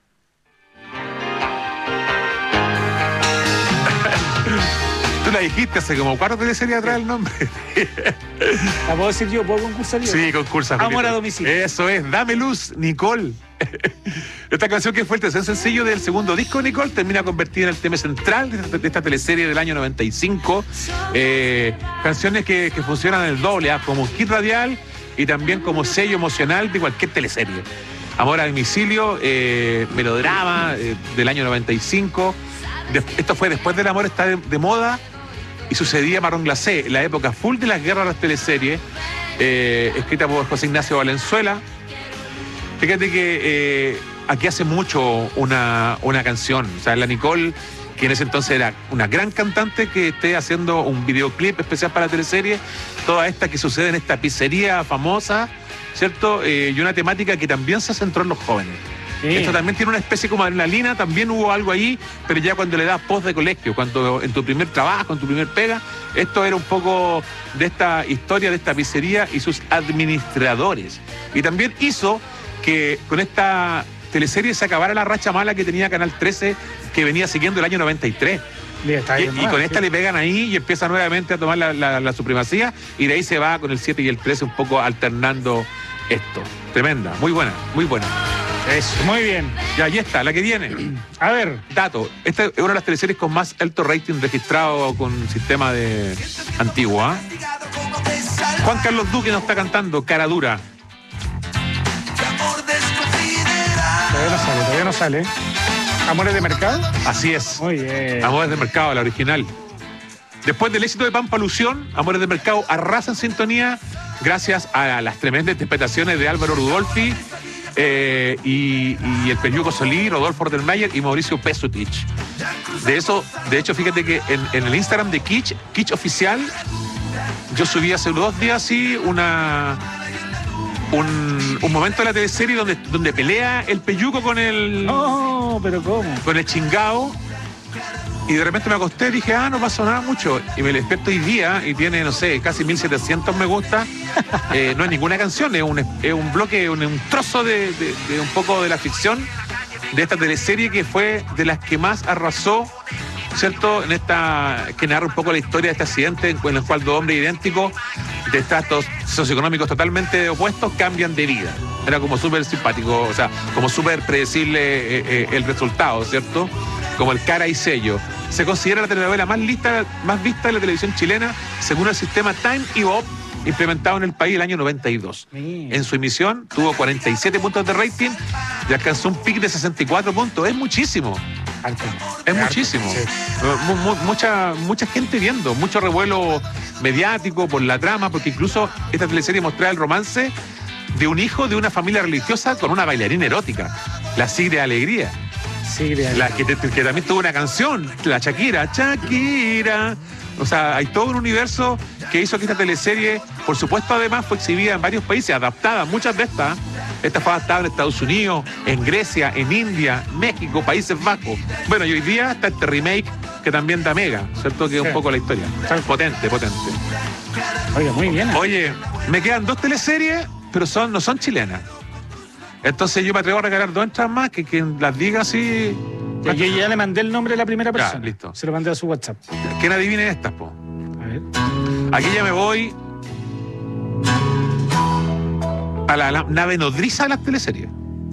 Tú la dijiste hace como cuatro teleseries atrás el nombre. ¿La puedo decir yo? ¿Puedo concursar yo? Sí, concursa. Amor Julito. a domicilio. Eso es, Dame Luz, Nicole. Esta canción, que fue el tercer sencillo del segundo disco de Nicole, termina convertida en el tema central de esta, de esta teleserie del año noventa y cinco. Eh, canciones que, que funcionan en el doble, ¿eh? Como hit radial y también como sello emocional de cualquier teleserie. Amor a domicilio, eh, melodrama eh, del año noventa y cinco. De, esto fue después del amor está de, de moda y sucedía Marrón Glacé, la época full de las guerras de las teleseries, eh, escrita por José Ignacio Valenzuela. Fíjate que eh, aquí hace mucho una, una canción. O sea, la Nicole, que en ese entonces era una gran cantante, que esté haciendo un videoclip especial para la teleserie, toda esta que sucede en esta pizzería famosa, ¿cierto? Eh, y una temática que también se centró en los jóvenes. Sí. Esto también tiene una especie como adrenalina, también hubo algo ahí, pero ya cuando le das post de colegio, cuando en tu primer trabajo, en tu primer pega, esto era un poco de esta historia de esta pizzería y sus administradores. Y también hizo que con esta teleserie se acabara la racha mala que tenía Canal trece, que venía siguiendo el año noventa y tres. Y, y con esta sí. Le pegan ahí y empieza nuevamente a tomar la, la, la supremacía, y de ahí se va con el siete y el trece un poco alternando esto. Tremenda, muy buena, muy buena. Eso, muy bien. Ya, ahí está, la que viene. A ver. Dato, esta es una de las teleseries con más alto rating registrado con sistema de antiguo, ¿eh? Juan Carlos Duque nos está cantando Cara Dura. Todavía no sale, todavía no sale. ¿Amores de mercado? Así es. Muy bien. Amores de mercado, la original. Después del éxito de Pampa Alusión, Amores de Mercado arrasa en sintonía gracias a las tremendas interpretaciones de Álvaro Rudolfi eh, y, y el Peñuco Solí, Rodolfo Ordelmayer y Mauricio Pesutich. De eso, de hecho, fíjate que en, en el Instagram de Kitsch, Kitsch Oficial, yo subí hace unos dos días sí una un, un momento de la teleserie donde, donde pelea el Peyuco con el. No, pero ¿cómo? Con el chingao. Y de repente me acosté y dije, ah, no pasó nada mucho. Y me despierto hoy día y tiene, no sé, casi mil setecientos me gusta. Eh, no es ninguna canción, es un, es un bloque, un, un trozo de, de, de un poco de la ficción de esta teleserie que fue de las que más arrasó, ¿cierto? En esta, que narra un poco la historia de este accidente en el cual dos hombres idénticos de estratos socioeconómicos totalmente opuestos cambian de vida. Era como súper simpático, o sea, como súper predecible eh, eh, el resultado, ¿cierto? Como el cara y sello. Se considera la telenovela más, lista, más vista de la televisión chilena según el sistema Time y Bob implementado en el país el año noventa y dos. Sí. En su emisión tuvo cuarenta y siete puntos de rating y alcanzó un pic de sesenta y cuatro puntos. Es muchísimo. Alto. Es Alto, muchísimo. Sí. M- mucha, mucha gente viendo, mucho revuelo mediático por la trama, porque incluso esta teleserie mostraba el romance de un hijo de una familia religiosa con una bailarina erótica, la Sigre Alegría. Sí, bien. La que, te- que también tuvo una canción, la Shakira, Shakira. O sea, hay todo un universo que hizo que esta teleserie, por supuesto, además fue exhibida en varios países, adaptada, muchas de estas. Esta fue adaptada en Estados Unidos, en Grecia, en India, México, Países Bajos. Bueno, y hoy día está este remake que también da mega, ¿cierto? Que es Sí. un poco la historia. Potente, potente. Oye, muy bien. Oye, me quedan dos teleseries, pero son, no son chilenas. Entonces yo me atrevo a regalar dos entradas más, que quien las diga así. Ya, yo ya le mandé el nombre de la primera Ya, persona. listo. Se lo mandé a su WhatsApp. ¿Quién adivine estas, po? A ver. Aquí ya me voy a la, la nave nodriza de las teleseries.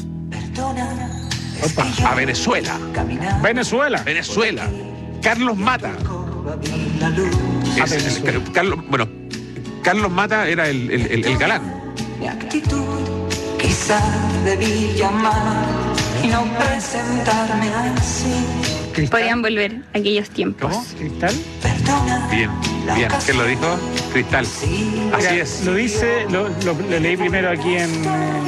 Opa. A Venezuela. Venezuela. Venezuela. Carlos Mata. Es el- Venezuela. Carlos, bueno, Carlos Mata era el, el- el- el galán. Mi actitud, quizá debí llamar y no presentarme así. Podrían volver aquellos tiempos. ¿Cómo? ¿Cristal? Bien, bien. ¿Quién lo dijo? Cristal. Así Mira, es. Lo dice, lo, lo- lo leí primero aquí en.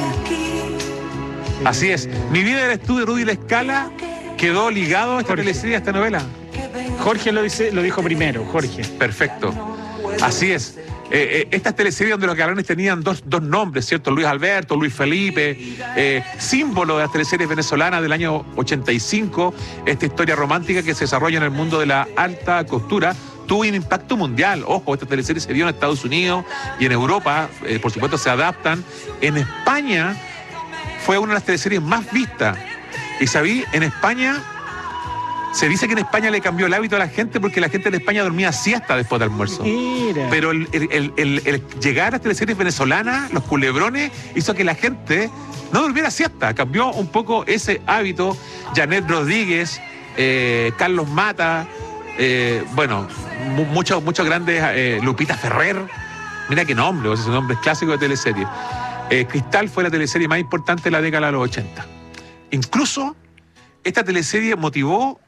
Así es. Mi vida eres tú de Rudy La Escala quedó ligado a esta teleserie, a esta novela. Jorge lo dice, lo dijo primero, Jorge. Perfecto. Así es. Eh, eh, estas teleseries donde los galanes tenían dos, dos nombres, ¿cierto? Luis Alberto, Luis Felipe, eh, símbolo de las teleseries venezolanas del año ochenta y cinco, esta historia romántica que se desarrolla en el mundo de la alta costura, tuvo un impacto mundial. Ojo, esta teleserie se dio en Estados Unidos y en Europa, eh, por supuesto se adaptan. En España fue una de las teleseries más vistas. Y sabí, en España, se dice que en España le cambió el hábito a la gente porque la gente en España dormía siesta después del almuerzo. Mira. Pero el, el- el- el- el llegar a las teleseries venezolanas, los culebrones, hizo que la gente no durmiera siesta. Cambió un poco ese hábito. Janet Rodríguez, eh, Carlos Mata, eh, bueno, mu- muchos muchos grandes, eh, Lupita Ferrer. Mira qué nombre, ese nombre es clásico de teleserie. Eh, Cristal fue la teleserie más importante de la década de los ochenta. Incluso esta teleserie motivó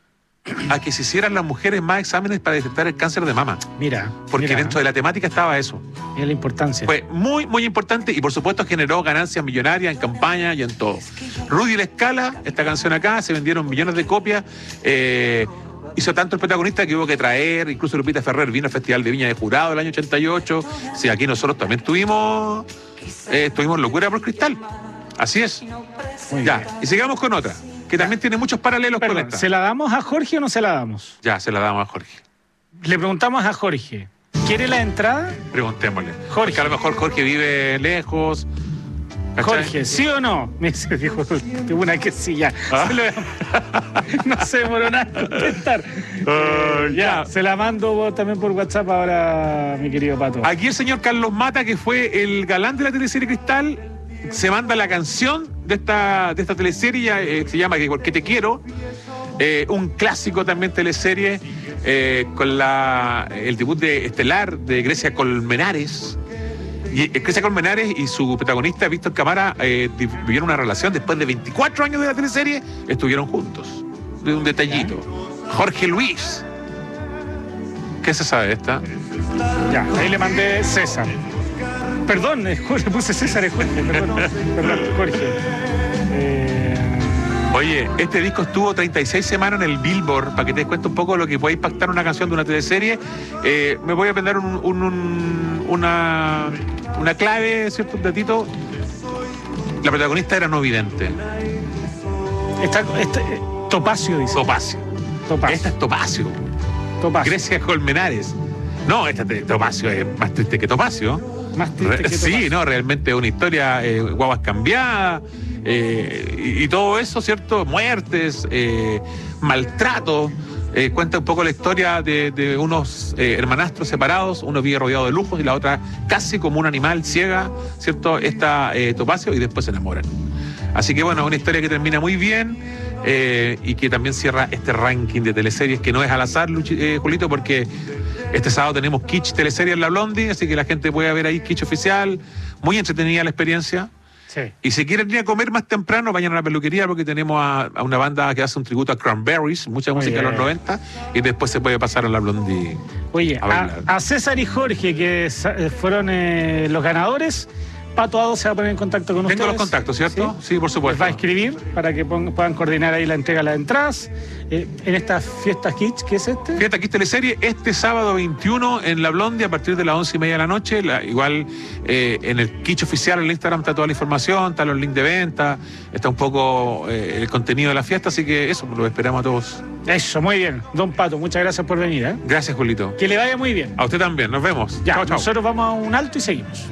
a que se hicieran las mujeres más exámenes para detectar el cáncer de mama. Mira. Porque mira, dentro de la temática estaba eso. mira la importancia. Fue muy, muy importante y por supuesto generó ganancias millonarias en campaña y en todo. Rudy La Escala, esta canción acá, se vendieron millones de copias. Eh, hizo tanto el protagonista que hubo que traer, incluso Lupita Ferrer vino al Festival de Viña de Jurado el año ochenta y ocho. Sí, aquí nosotros también tuvimos, eh, tuvimos locura por Cristal. Así es. Muy Ya, bien. y sigamos con otra, que también tiene muchos paralelos Perdón, con esta. ¿se la damos a Jorge o no se la damos? Ya, se la damos a Jorge. Le preguntamos a Jorge. ¿Quiere la entrada? Preguntémosle. Jorge. Porque a lo mejor Jorge vive lejos. ¿cachai? Jorge, ¿sí o no? Me dice, dijo, tuvo una que sí, ya. ¿Ah? Se lo- no se demoró nada en contestar. Ah, Eh, ya, se la mando vos también por WhatsApp ahora, mi querido Pato. Aquí el señor Carlos Mata, que fue el galán de la teleserie Cristal, se manda la canción de esta, de esta teleserie, ya, eh, se llama ¿Porque te quiero? Eh, un clásico también teleserie, eh, con la, el debut de estelar de Grecia Colmenares. Y eh, Grecia Colmenares y su protagonista, Víctor Camara, eh, di- vivieron una relación después de veinticuatro años de la teleserie, estuvieron juntos. De un detallito. Jorge Luis. ¿Qué se sabe de esta? Ya, ahí le mandé César. Perdón, eh, Jorge, puse César, es Jorge, perdón, perdón, Jorge. Eh, Oye, este disco estuvo treinta y seis semanas en el Billboard, para que te des cuenta un poco de lo que puede impactar una canción de una teleserie. Eh, me voy a aprender un- un- un- una, una clave, ¿cierto? Un datito. La protagonista era no vidente. está, está- eh, Topacio dice. Topacio. Topacio. Esta es Topacio. Topacio. Grecia Colmenares. No, esta te- Topacio es más triste que Topacio. Más triste Re- que sí, Topacio. no, realmente una historia, eh, guaguas cambiadas, eh, y, y todo eso, ¿cierto? Muertes, eh, maltrato. Eh, cuenta un poco la historia de, de unos eh, hermanastros separados, uno vive rodeado de lujos y la otra casi como un animal ciega, ¿cierto? Esta eh, Topacio, y después se enamoran. Así que bueno, una historia que termina muy bien, eh, y que también cierra este ranking de teleseries, que no es al azar, Luchi- eh, Julito, porque este sábado tenemos Kitsch teleserie en la Blondie, así que la gente puede ver ahí Kitsch oficial, muy entretenida la experiencia. Sí. Y si quieren ir a comer más temprano, vayan a la peluquería, porque tenemos a, a una banda que hace un tributo a Cranberries, mucha Muy música de los bien. noventa, y después se puede pasar a la Blondie. Oye, A a, bailar. a César y Jorge, que sa- eh, fueron eh, los ganadores, Pato Ado se va a poner en contacto con Tengo ustedes. los contactos, ¿cierto? Sí, Sí, por supuesto. Les va a escribir para que pon- puedan coordinar ahí la entrega de las entradas. Eh, en estas fiestas Kitsch, ¿qué es este? Fiesta Kids Teleserie, este sábado veintiuno en La Blondie a partir de las once y media de la noche. La- igual eh, en el Kitsch oficial, en el Instagram, está toda la información, están los links de venta, está un poco eh, el contenido de la fiesta, así que eso, lo esperamos a todos. Eso, muy bien. Don Pato, muchas gracias por venir. ¿eh? Gracias, Julito. Que le vaya muy bien. A usted también, nos vemos. Ya, Chao, chao. nosotros vamos a un alto y seguimos.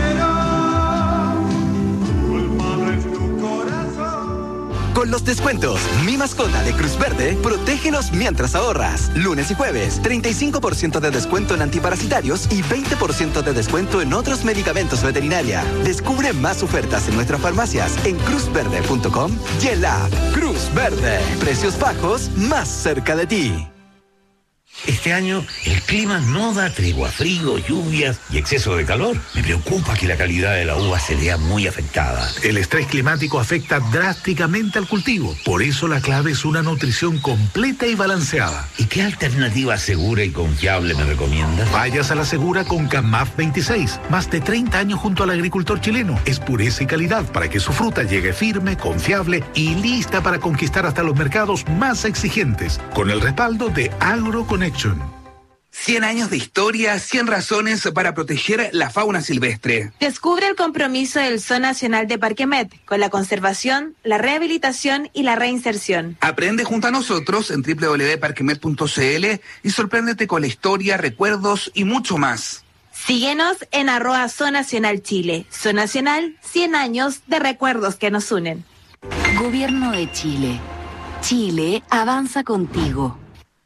Con los descuentos Mi Mascota de Cruz Verde, protégelos mientras ahorras. Lunes y jueves, treinta y cinco por ciento de descuento en antiparasitarios y veinte por ciento de descuento en otros medicamentos veterinaria. Descubre más ofertas en nuestras farmacias en cruz verde punto com y en la app Cruz Verde. Precios bajos más cerca de ti. Este año el clima no da tregua, frío, lluvias y exceso de calor. Me preocupa que la calidad de la uva se vea muy afectada. El estrés climático afecta drásticamente al cultivo. Por eso la clave es una nutrición completa y balanceada. ¿Y qué alternativa segura y confiable me recomiendas? Vayas a la segura con Camaf veintiséis. Más de treinta años junto al agricultor chileno. Es pureza y calidad para que su fruta llegue firme, confiable y lista para conquistar hasta los mercados más exigentes. Con el respaldo de AgroConnection. cien años de historia, cien razones para proteger la fauna silvestre. Descubre el compromiso del Zoo Nacional de Parque Met con la conservación, la rehabilitación y la reinserción. Aprende junto a nosotros en doble u doble u doble u punto parquemet punto c l y sorpréndete con la historia, recuerdos y mucho más. Síguenos en arroba Zoo Nacional Chile. Zoo Nacional, cien años de recuerdos que nos unen. Gobierno de Chile. Chile avanza contigo.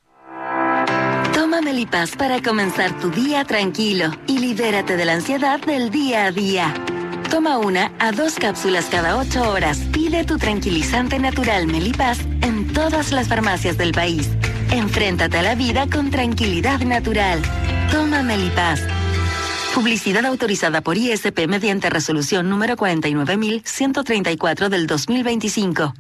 Toma Melipaz para comenzar tu día tranquilo y libérate de la ansiedad del día a día. Toma una a dos cápsulas cada ocho horas. Pide tu tranquilizante natural Melipaz en todas las farmacias del país. Enfréntate a la vida con tranquilidad natural. Toma Melipaz. Publicidad autorizada por I S P mediante resolución número cuarenta y nueve mil ciento treinta y cuatro del dos mil veinticinco.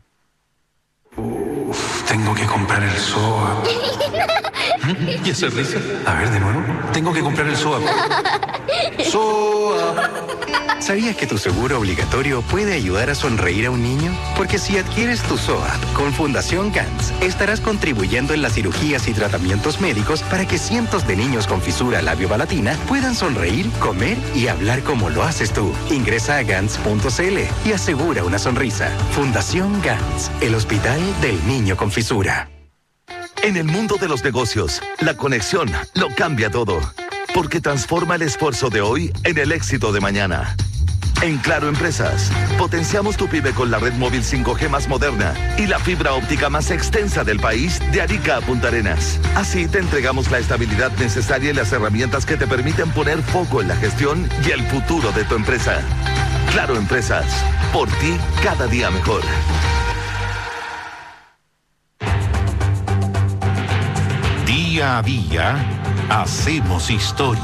Uf, tengo que comprar el S O A. ¿Mm? ¿Y esa risa? A ver, de nuevo. Tengo que comprar el S O A. S O A. ¿Sabías que tu seguro obligatorio puede ayudar a sonreír a un niño? Porque si adquieres tu S O A T con Fundación GANS, estarás contribuyendo en las cirugías y tratamientos médicos para que cientos de niños con fisura labiopalatina puedan sonreír, comer y hablar como lo haces tú. Ingresa a gans punto c l y asegura una sonrisa. Fundación GANS, el hospital del niño con fisura. En el mundo de los negocios, la conexión lo cambia todo, porque transforma el esfuerzo de hoy en el éxito de mañana. En Claro Empresas, potenciamos tu pyme con la red móvil cinco G más moderna y la fibra óptica más extensa del país de Arica a Punta Arenas. Así te entregamos la estabilidad necesaria y las herramientas que te permiten poner foco en la gestión y el futuro de tu empresa. Claro Empresas, por ti cada día mejor. Día a día, hacemos historia.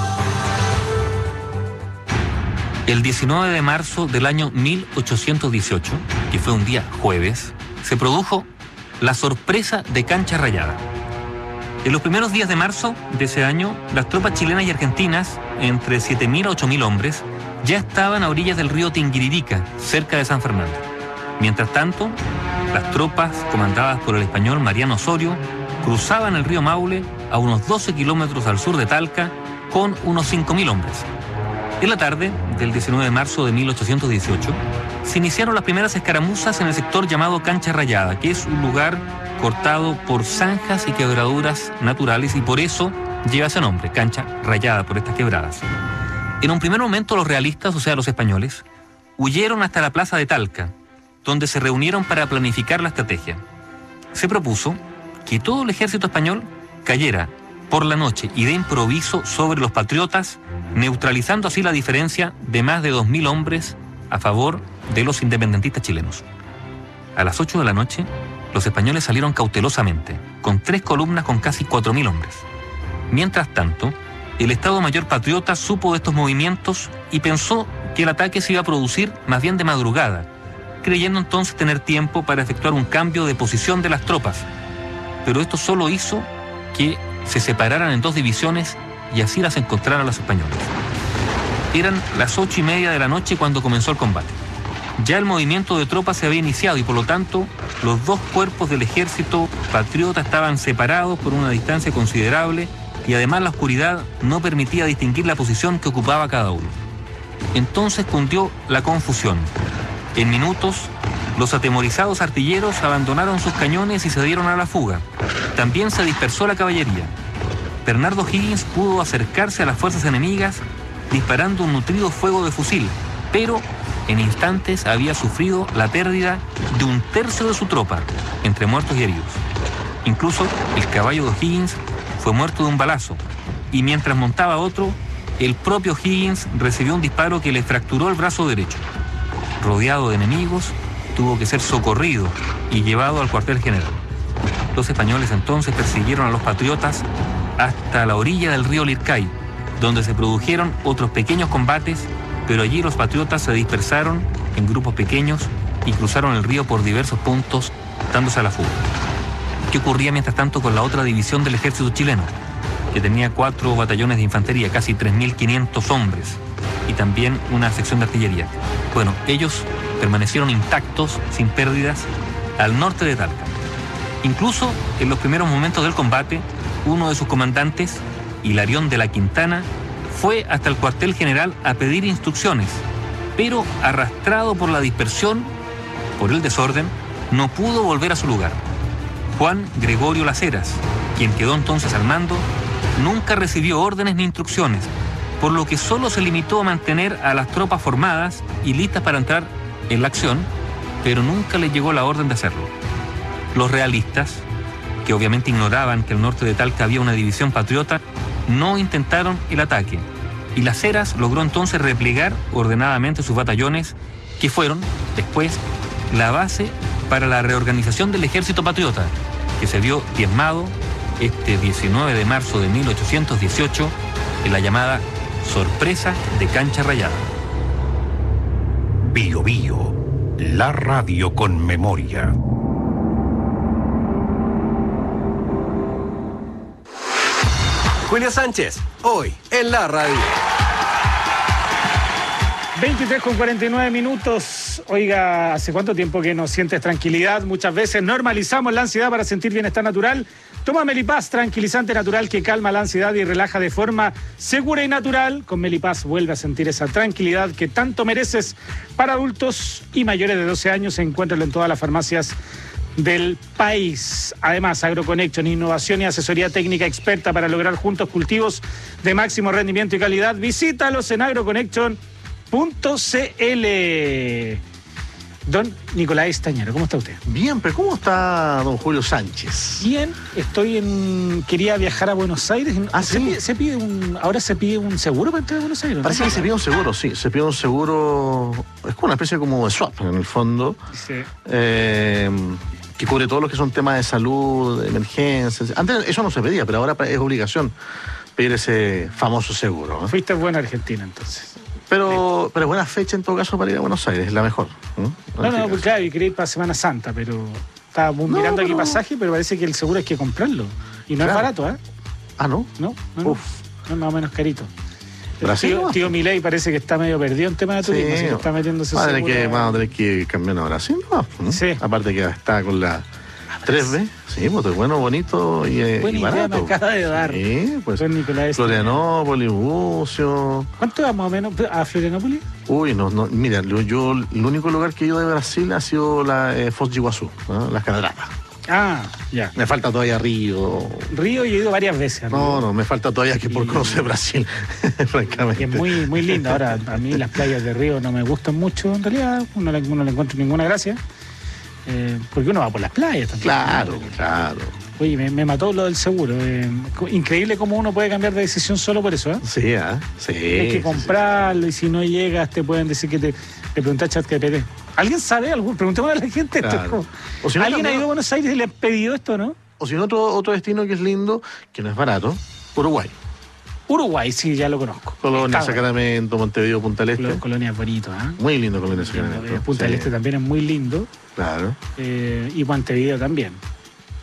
El diecinueve de marzo del año mil ochocientos dieciocho, que fue un día jueves, se produjo la sorpresa de Cancha Rayada. En los primeros días de marzo de ese año, las tropas chilenas y argentinas, entre siete mil a ocho mil hombres, ya estaban a orillas del río Tinguiririca, cerca de San Fernando. Mientras tanto, las tropas, comandadas por el español Mariano Osorio, cruzaban el río Maule a unos doce kilómetros al sur de Talca con unos cinco mil hombres. En la tarde del diecinueve de marzo de mil ochocientos dieciocho, se iniciaron las primeras escaramuzas en el sector llamado Cancha Rayada, que es un lugar cortado por zanjas y quebraduras naturales y por eso lleva ese nombre, Cancha Rayada, por estas quebradas. En un primer momento los realistas, o sea los españoles, huyeron hasta la plaza de Talca, donde se reunieron para planificar la estrategia. Se propuso que todo el ejército español cayera por la noche y de improviso sobre los patriotas, neutralizando así la diferencia de más de dos mil hombres a favor de los independentistas chilenos. A las ocho de la noche, los españoles salieron cautelosamente, con tres columnas con casi cuatro mil hombres. Mientras tanto, el Estado Mayor patriota supo de estos movimientos y pensó que el ataque se iba a producir más bien de madrugada, creyendo entonces tener tiempo para efectuar un cambio de posición de las tropas. Pero esto solo hizo que se separaran en dos divisiones y así las encontraran los españoles. Eran las ocho y media de la noche cuando comenzó el combate. Ya el movimiento de tropas se había iniciado y por lo tanto los dos cuerpos del ejército patriota estaban separados por una distancia considerable y además la oscuridad no permitía distinguir la posición que ocupaba cada uno. Entonces cundió la confusión. En minutos, los atemorizados artilleros abandonaron sus cañones y se dieron a la fuga. También se dispersó la caballería. Bernardo Higgins pudo acercarse a las fuerzas enemigas disparando un nutrido fuego de fusil, pero en instantes había sufrido la pérdida de un tercio de su tropa, entre muertos y heridos. Incluso el caballo de Higgins fue muerto de un balazo, y mientras montaba otro, el propio Higgins recibió un disparo que le fracturó el brazo derecho. Rodeado de enemigos, tuvo que ser socorrido y llevado al cuartel general. Los españoles entonces persiguieron a los patriotas hasta la orilla del río Lircay, donde se produjeron otros pequeños combates, pero allí los patriotas se dispersaron en grupos pequeños y cruzaron el río por diversos puntos, dándose a la fuga. ¿Qué ocurría mientras tanto con la otra división del ejército chileno, que tenía cuatro batallones de infantería, casi tres mil quinientos hombres, y también una sección de artillería? Bueno, ellos permanecieron intactos, sin pérdidas, al norte de Talca. Incluso en los primeros momentos del combate, uno de sus comandantes, Hilarión de la Quintana, fue hasta el cuartel general a pedir instrucciones, pero arrastrado por la dispersión, por el desorden, no pudo volver a su lugar. Juan Gregorio Las Heras, quien quedó entonces al mando, nunca recibió órdenes ni instrucciones, por lo que solo se limitó a mantener a las tropas formadas y listas para entrar en la acción, pero nunca le llegó la orden de hacerlo. Los realistas, que obviamente ignoraban que al norte de Talca había una división patriota, no intentaron el ataque, y Las Heras logró entonces replegar ordenadamente sus batallones, que fueron, después, la base para la reorganización del ejército patriota, que se vio diezmado este diecinueve de marzo de mil ochocientos dieciocho en la llamada Sorpresa de Cancha Rayada. Bio Bio, la radio con memoria. Julio Sánchez, hoy en la radio. veintitrés con cuarenta y nueve minutos. Oiga, ¿hace cuánto tiempo que no sientes tranquilidad? Muchas veces normalizamos la ansiedad para sentir bienestar natural. Toma Melipaz, tranquilizante natural que calma la ansiedad y relaja de forma segura y natural. Con Melipaz vuelve a sentir esa tranquilidad que tanto mereces. Para adultos y mayores de doce años, encuéntralo en todas las farmacias del país. Además, AgroConnection, innovación y asesoría técnica experta para lograr juntos cultivos de máximo rendimiento y calidad. Visítalos en agroconnection punto c l. Don Nicolás Estañaro, ¿cómo está usted? Bien, pero ¿cómo está don Julio Sánchez? Bien, estoy en... quería viajar a Buenos Aires. ¿Ah, se, sí? pide, se pide un... Ahora se pide un seguro para entrar a Buenos Aires, ¿no? Parece que se pide un seguro, sí. Se pide un seguro... Es como una especie como de swap, en el fondo. Sí. Eh, que cubre todos los que son temas de salud, de emergencias. Antes eso no se pedía, pero ahora es obligación pedir ese famoso seguro, ¿eh? Fuiste buena Argentina, entonces. Pero, pero buena fecha en todo caso para ir a Buenos Aires, es la mejor. ¿eh? No, no, pues claro, yo quería ir para Semana Santa, pero estaba mirando no, aquí pero... pasaje, pero parece que el seguro hay que comprarlo. Y no claro. es barato, ¿eh? Ah, ¿no? No, no, no, no es más o menos carito. El Brasil, tío, ¿no? tío Milei parece que está medio perdido en tema de turismo, sí, así que está metiéndose vamos seguro. Que, vamos a tener que cambiar a Brasil, ¿no? Sí. Aparte que está con la tres B, sí, pues es bueno, bonito y, eh, buena y idea barato. me acaba de dar. Sí, pues Nicolás Florianópolis, Bucio. ¿Cuánto va más o menos a Florianópolis? Uy, no, no, mira, yo, yo el único lugar que he ido de Brasil ha sido la eh, Foz de Iguazú, ¿no? Las cataratas. Ah, ya. Me falta todavía Río. Río y he ido varias veces. No, no, me falta todavía que por y... conocer Brasil, francamente. Y es muy, muy lindo. Ahora, a mí las playas de Río no me gustan mucho, en realidad, no le, no le encuentro ninguna gracia. Eh, porque uno va por las playas también. Claro, ¿no? Claro. Oye, me, me mató lo del seguro. Eh, increíble cómo uno puede cambiar de decisión solo por eso, ¿eh? Sí, ¿eh? Sí. Hay que comprarlo sí, sí. Y si no llegas te pueden decir que te... Le pregunté a ChatGPT. ¿Alguien sabe? Preguntémosle a la gente. Claro. Esto, o si no, ¿alguien también... ha ido a Buenos Aires y le ha pedido esto, no? O si no, otro, otro destino que es lindo, que no es barato, Uruguay. Uruguay, sí, ya lo conozco. Colonia, Sacramento, Montevideo, Punta del Este. Colonia bonito, ¿eh? Muy lindo Colonia, Sacramento. Punta del sí. Este también es muy lindo. Claro. Eh, y Montevideo también.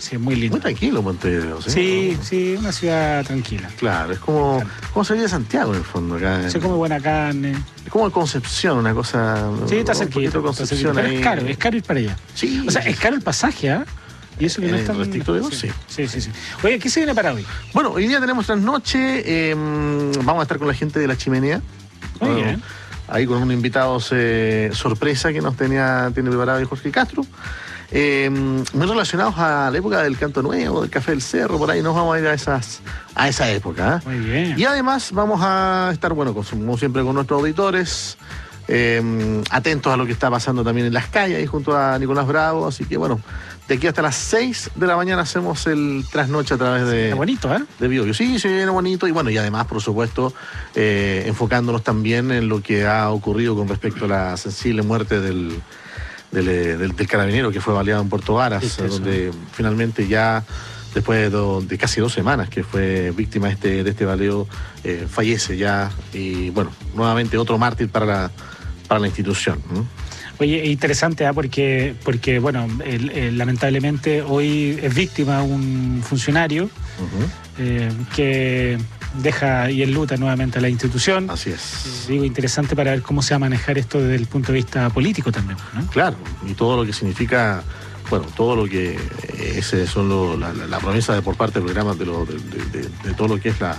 Sí, muy lindo. Muy tranquilo Montevideo. Sí, sí, sí, una ciudad tranquila. Claro, es como, como salir de Santiago en el fondo. Acá. Se come buena carne. Es como Concepción, una cosa... Sí, está cerquita. Concepción pero ahí. es caro, es caro ir para allá. Sí. O sea, es caro el pasaje, ¿ah? ¿eh? Y eso que no es tan... restricto de vos, sí. Sí, sí, sí. Oye, ¿qué se viene para hoy? Bueno, hoy día tenemos trasnoche. Eh, vamos a estar con la gente de La Chimenea. Muy bueno, bien. Ahí con un invitado eh, sorpresa que nos tenía tiene preparado Jorge Castro. Eh, muy relacionados a la época del Canto Nuevo, del Café del Cerro, por ahí nos vamos a ir a esas a esa época. ¿eh? Muy bien. Y además vamos a estar, bueno, como siempre con nuestros auditores, eh, atentos a lo que está pasando también en las calles, ahí junto a Nicolás Bravo, así que bueno, de aquí hasta las seis de la mañana hacemos el trasnoche a través de... Está bonito, ¿eh? De Bio Bio. Sí, se viene bonito y bueno, y además, por supuesto, eh, enfocándonos también en lo que ha ocurrido con respecto a la sensible muerte del... Del, del, del carabinero que fue baleado en Puerto Varas, sí, donde eso. Finalmente ya después de, do, de casi dos semanas que fue víctima de este, de este baleo, eh, fallece ya y bueno, nuevamente otro mártir para la, para la institución. ¿no? Oye, interesante, ¿eh? porque, porque bueno, el, el, lamentablemente hoy es víctima un funcionario uh-huh. eh, que deja y enluta nuevamente a la institución. Así es. Eh, digo, interesante para ver cómo se va a manejar esto desde el punto de vista político también, ¿no? Claro, y todo lo que significa, bueno, todo lo que ese son lo, la, la, la promesa de por parte del programa de, lo, de, de, de, de todo lo que es la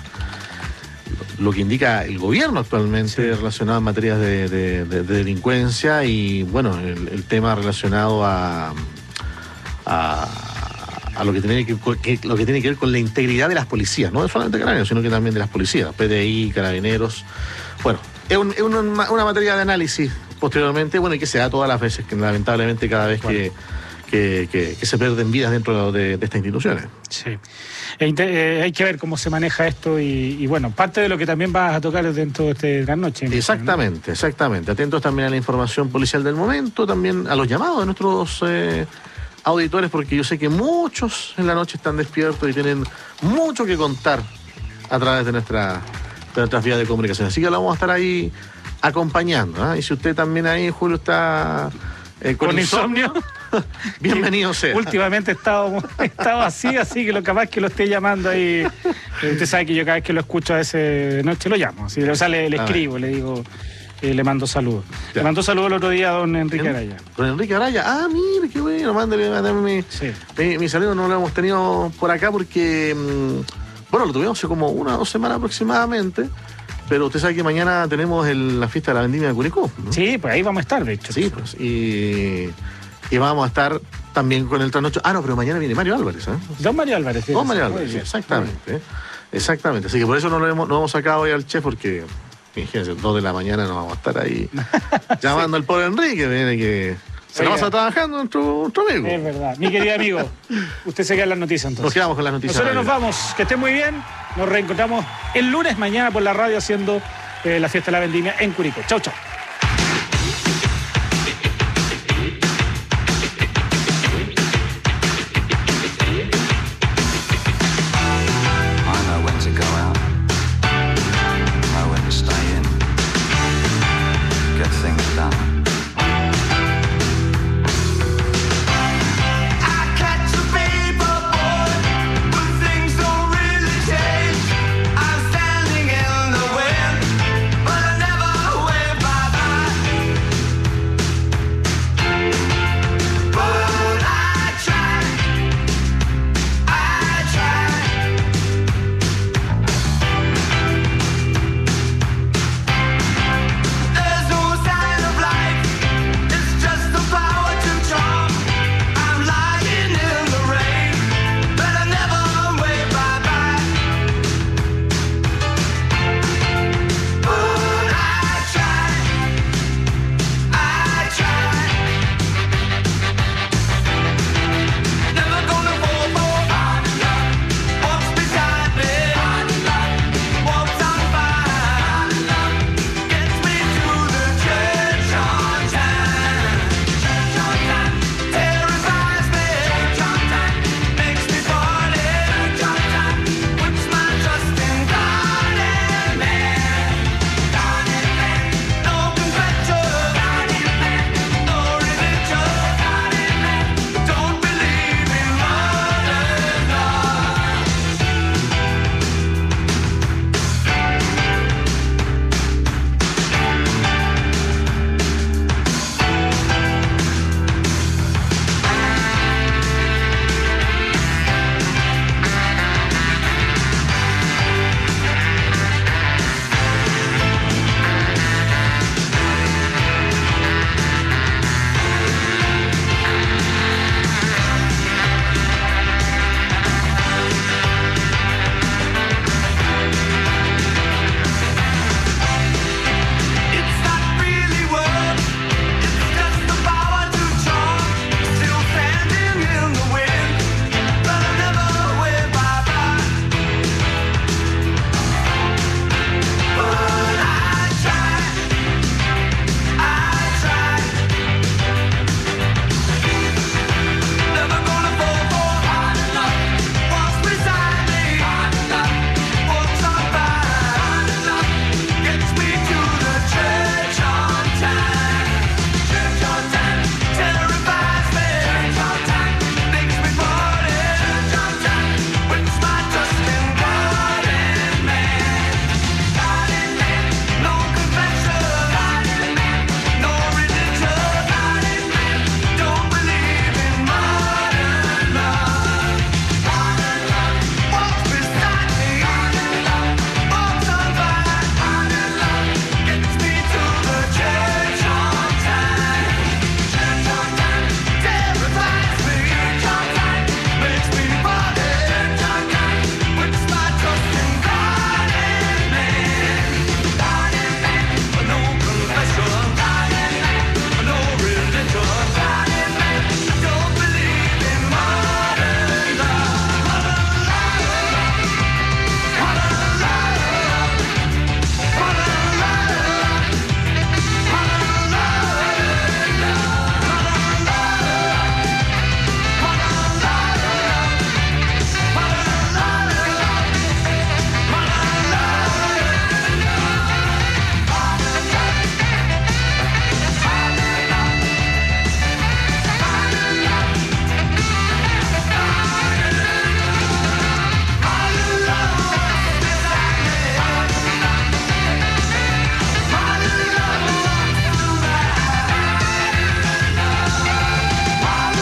lo que indica el gobierno actualmente sí. relacionado en materias de, de, de, de delincuencia y bueno, el, el tema relacionado a, a a lo que tiene que, que lo que tiene que ver con la integridad de las policías, no solamente carabineros, sino que también de las policías, P D I, carabineros. Bueno, es, un, es una, una materia de análisis posteriormente, bueno, y que se da todas las veces, que lamentablemente cada vez bueno. que, que, que, que se pierden vidas dentro de, de estas instituciones. Sí. E inter, eh, hay que ver cómo se maneja esto y, y bueno, parte de lo que también vas a tocar dentro de este gran noche. Exactamente, ¿no? exactamente. Atentos también a la información policial del momento, también a los llamados de nuestros... Eh, auditores, porque yo sé que muchos en la noche están despiertos y tienen mucho que contar a través de, nuestra, de nuestras vías de comunicación. Así que lo vamos a estar ahí acompañando. ¿eh? Y si usted también ahí, Julio, está eh, con, con insomnio, insomnio bienvenido sea. Últimamente he estado, he estado así, así que lo capaz que lo esté llamando ahí. Usted sabe que yo cada vez que lo escucho a ese de noche lo llamo. ¿sí? O sea, le, le escribo, le digo... Eh, le mando saludos. Le mando saludos el otro día a don Enrique Araya. Don Enrique Araya, ah, mire, qué bueno, mándale, mándale mi, sí. mi, mi saludo, no lo hemos tenido por acá porque, mmm, bueno, lo tuvimos hace como una o dos semanas aproximadamente, pero usted sabe que mañana tenemos el, la fiesta de la vendimia de Curicó, ¿no? Sí, pues ahí vamos a estar, de hecho. Sí, pues, y, y vamos a estar también con el trasnocho. Ah, no, pero mañana viene Mario Álvarez, ¿eh? Don Mario Álvarez. Don Mario Álvarez, sí, exactamente, exactamente. Así que por eso no lo hemos, no hemos sacado hoy al chef porque... Fíjense, dos de la mañana nos vamos a estar ahí llamando sí. al pobre Enrique, viene que se la pasa trabajando nuestro, nuestro amigo. Es verdad. Mi querido amigo, usted se queda en las noticias entonces. Nos quedamos con las noticias. Nosotros nos vamos, que esté muy bien. Nos reencontramos el lunes mañana por la radio haciendo eh, la fiesta de la vendimia en Curicó. Chau, chau.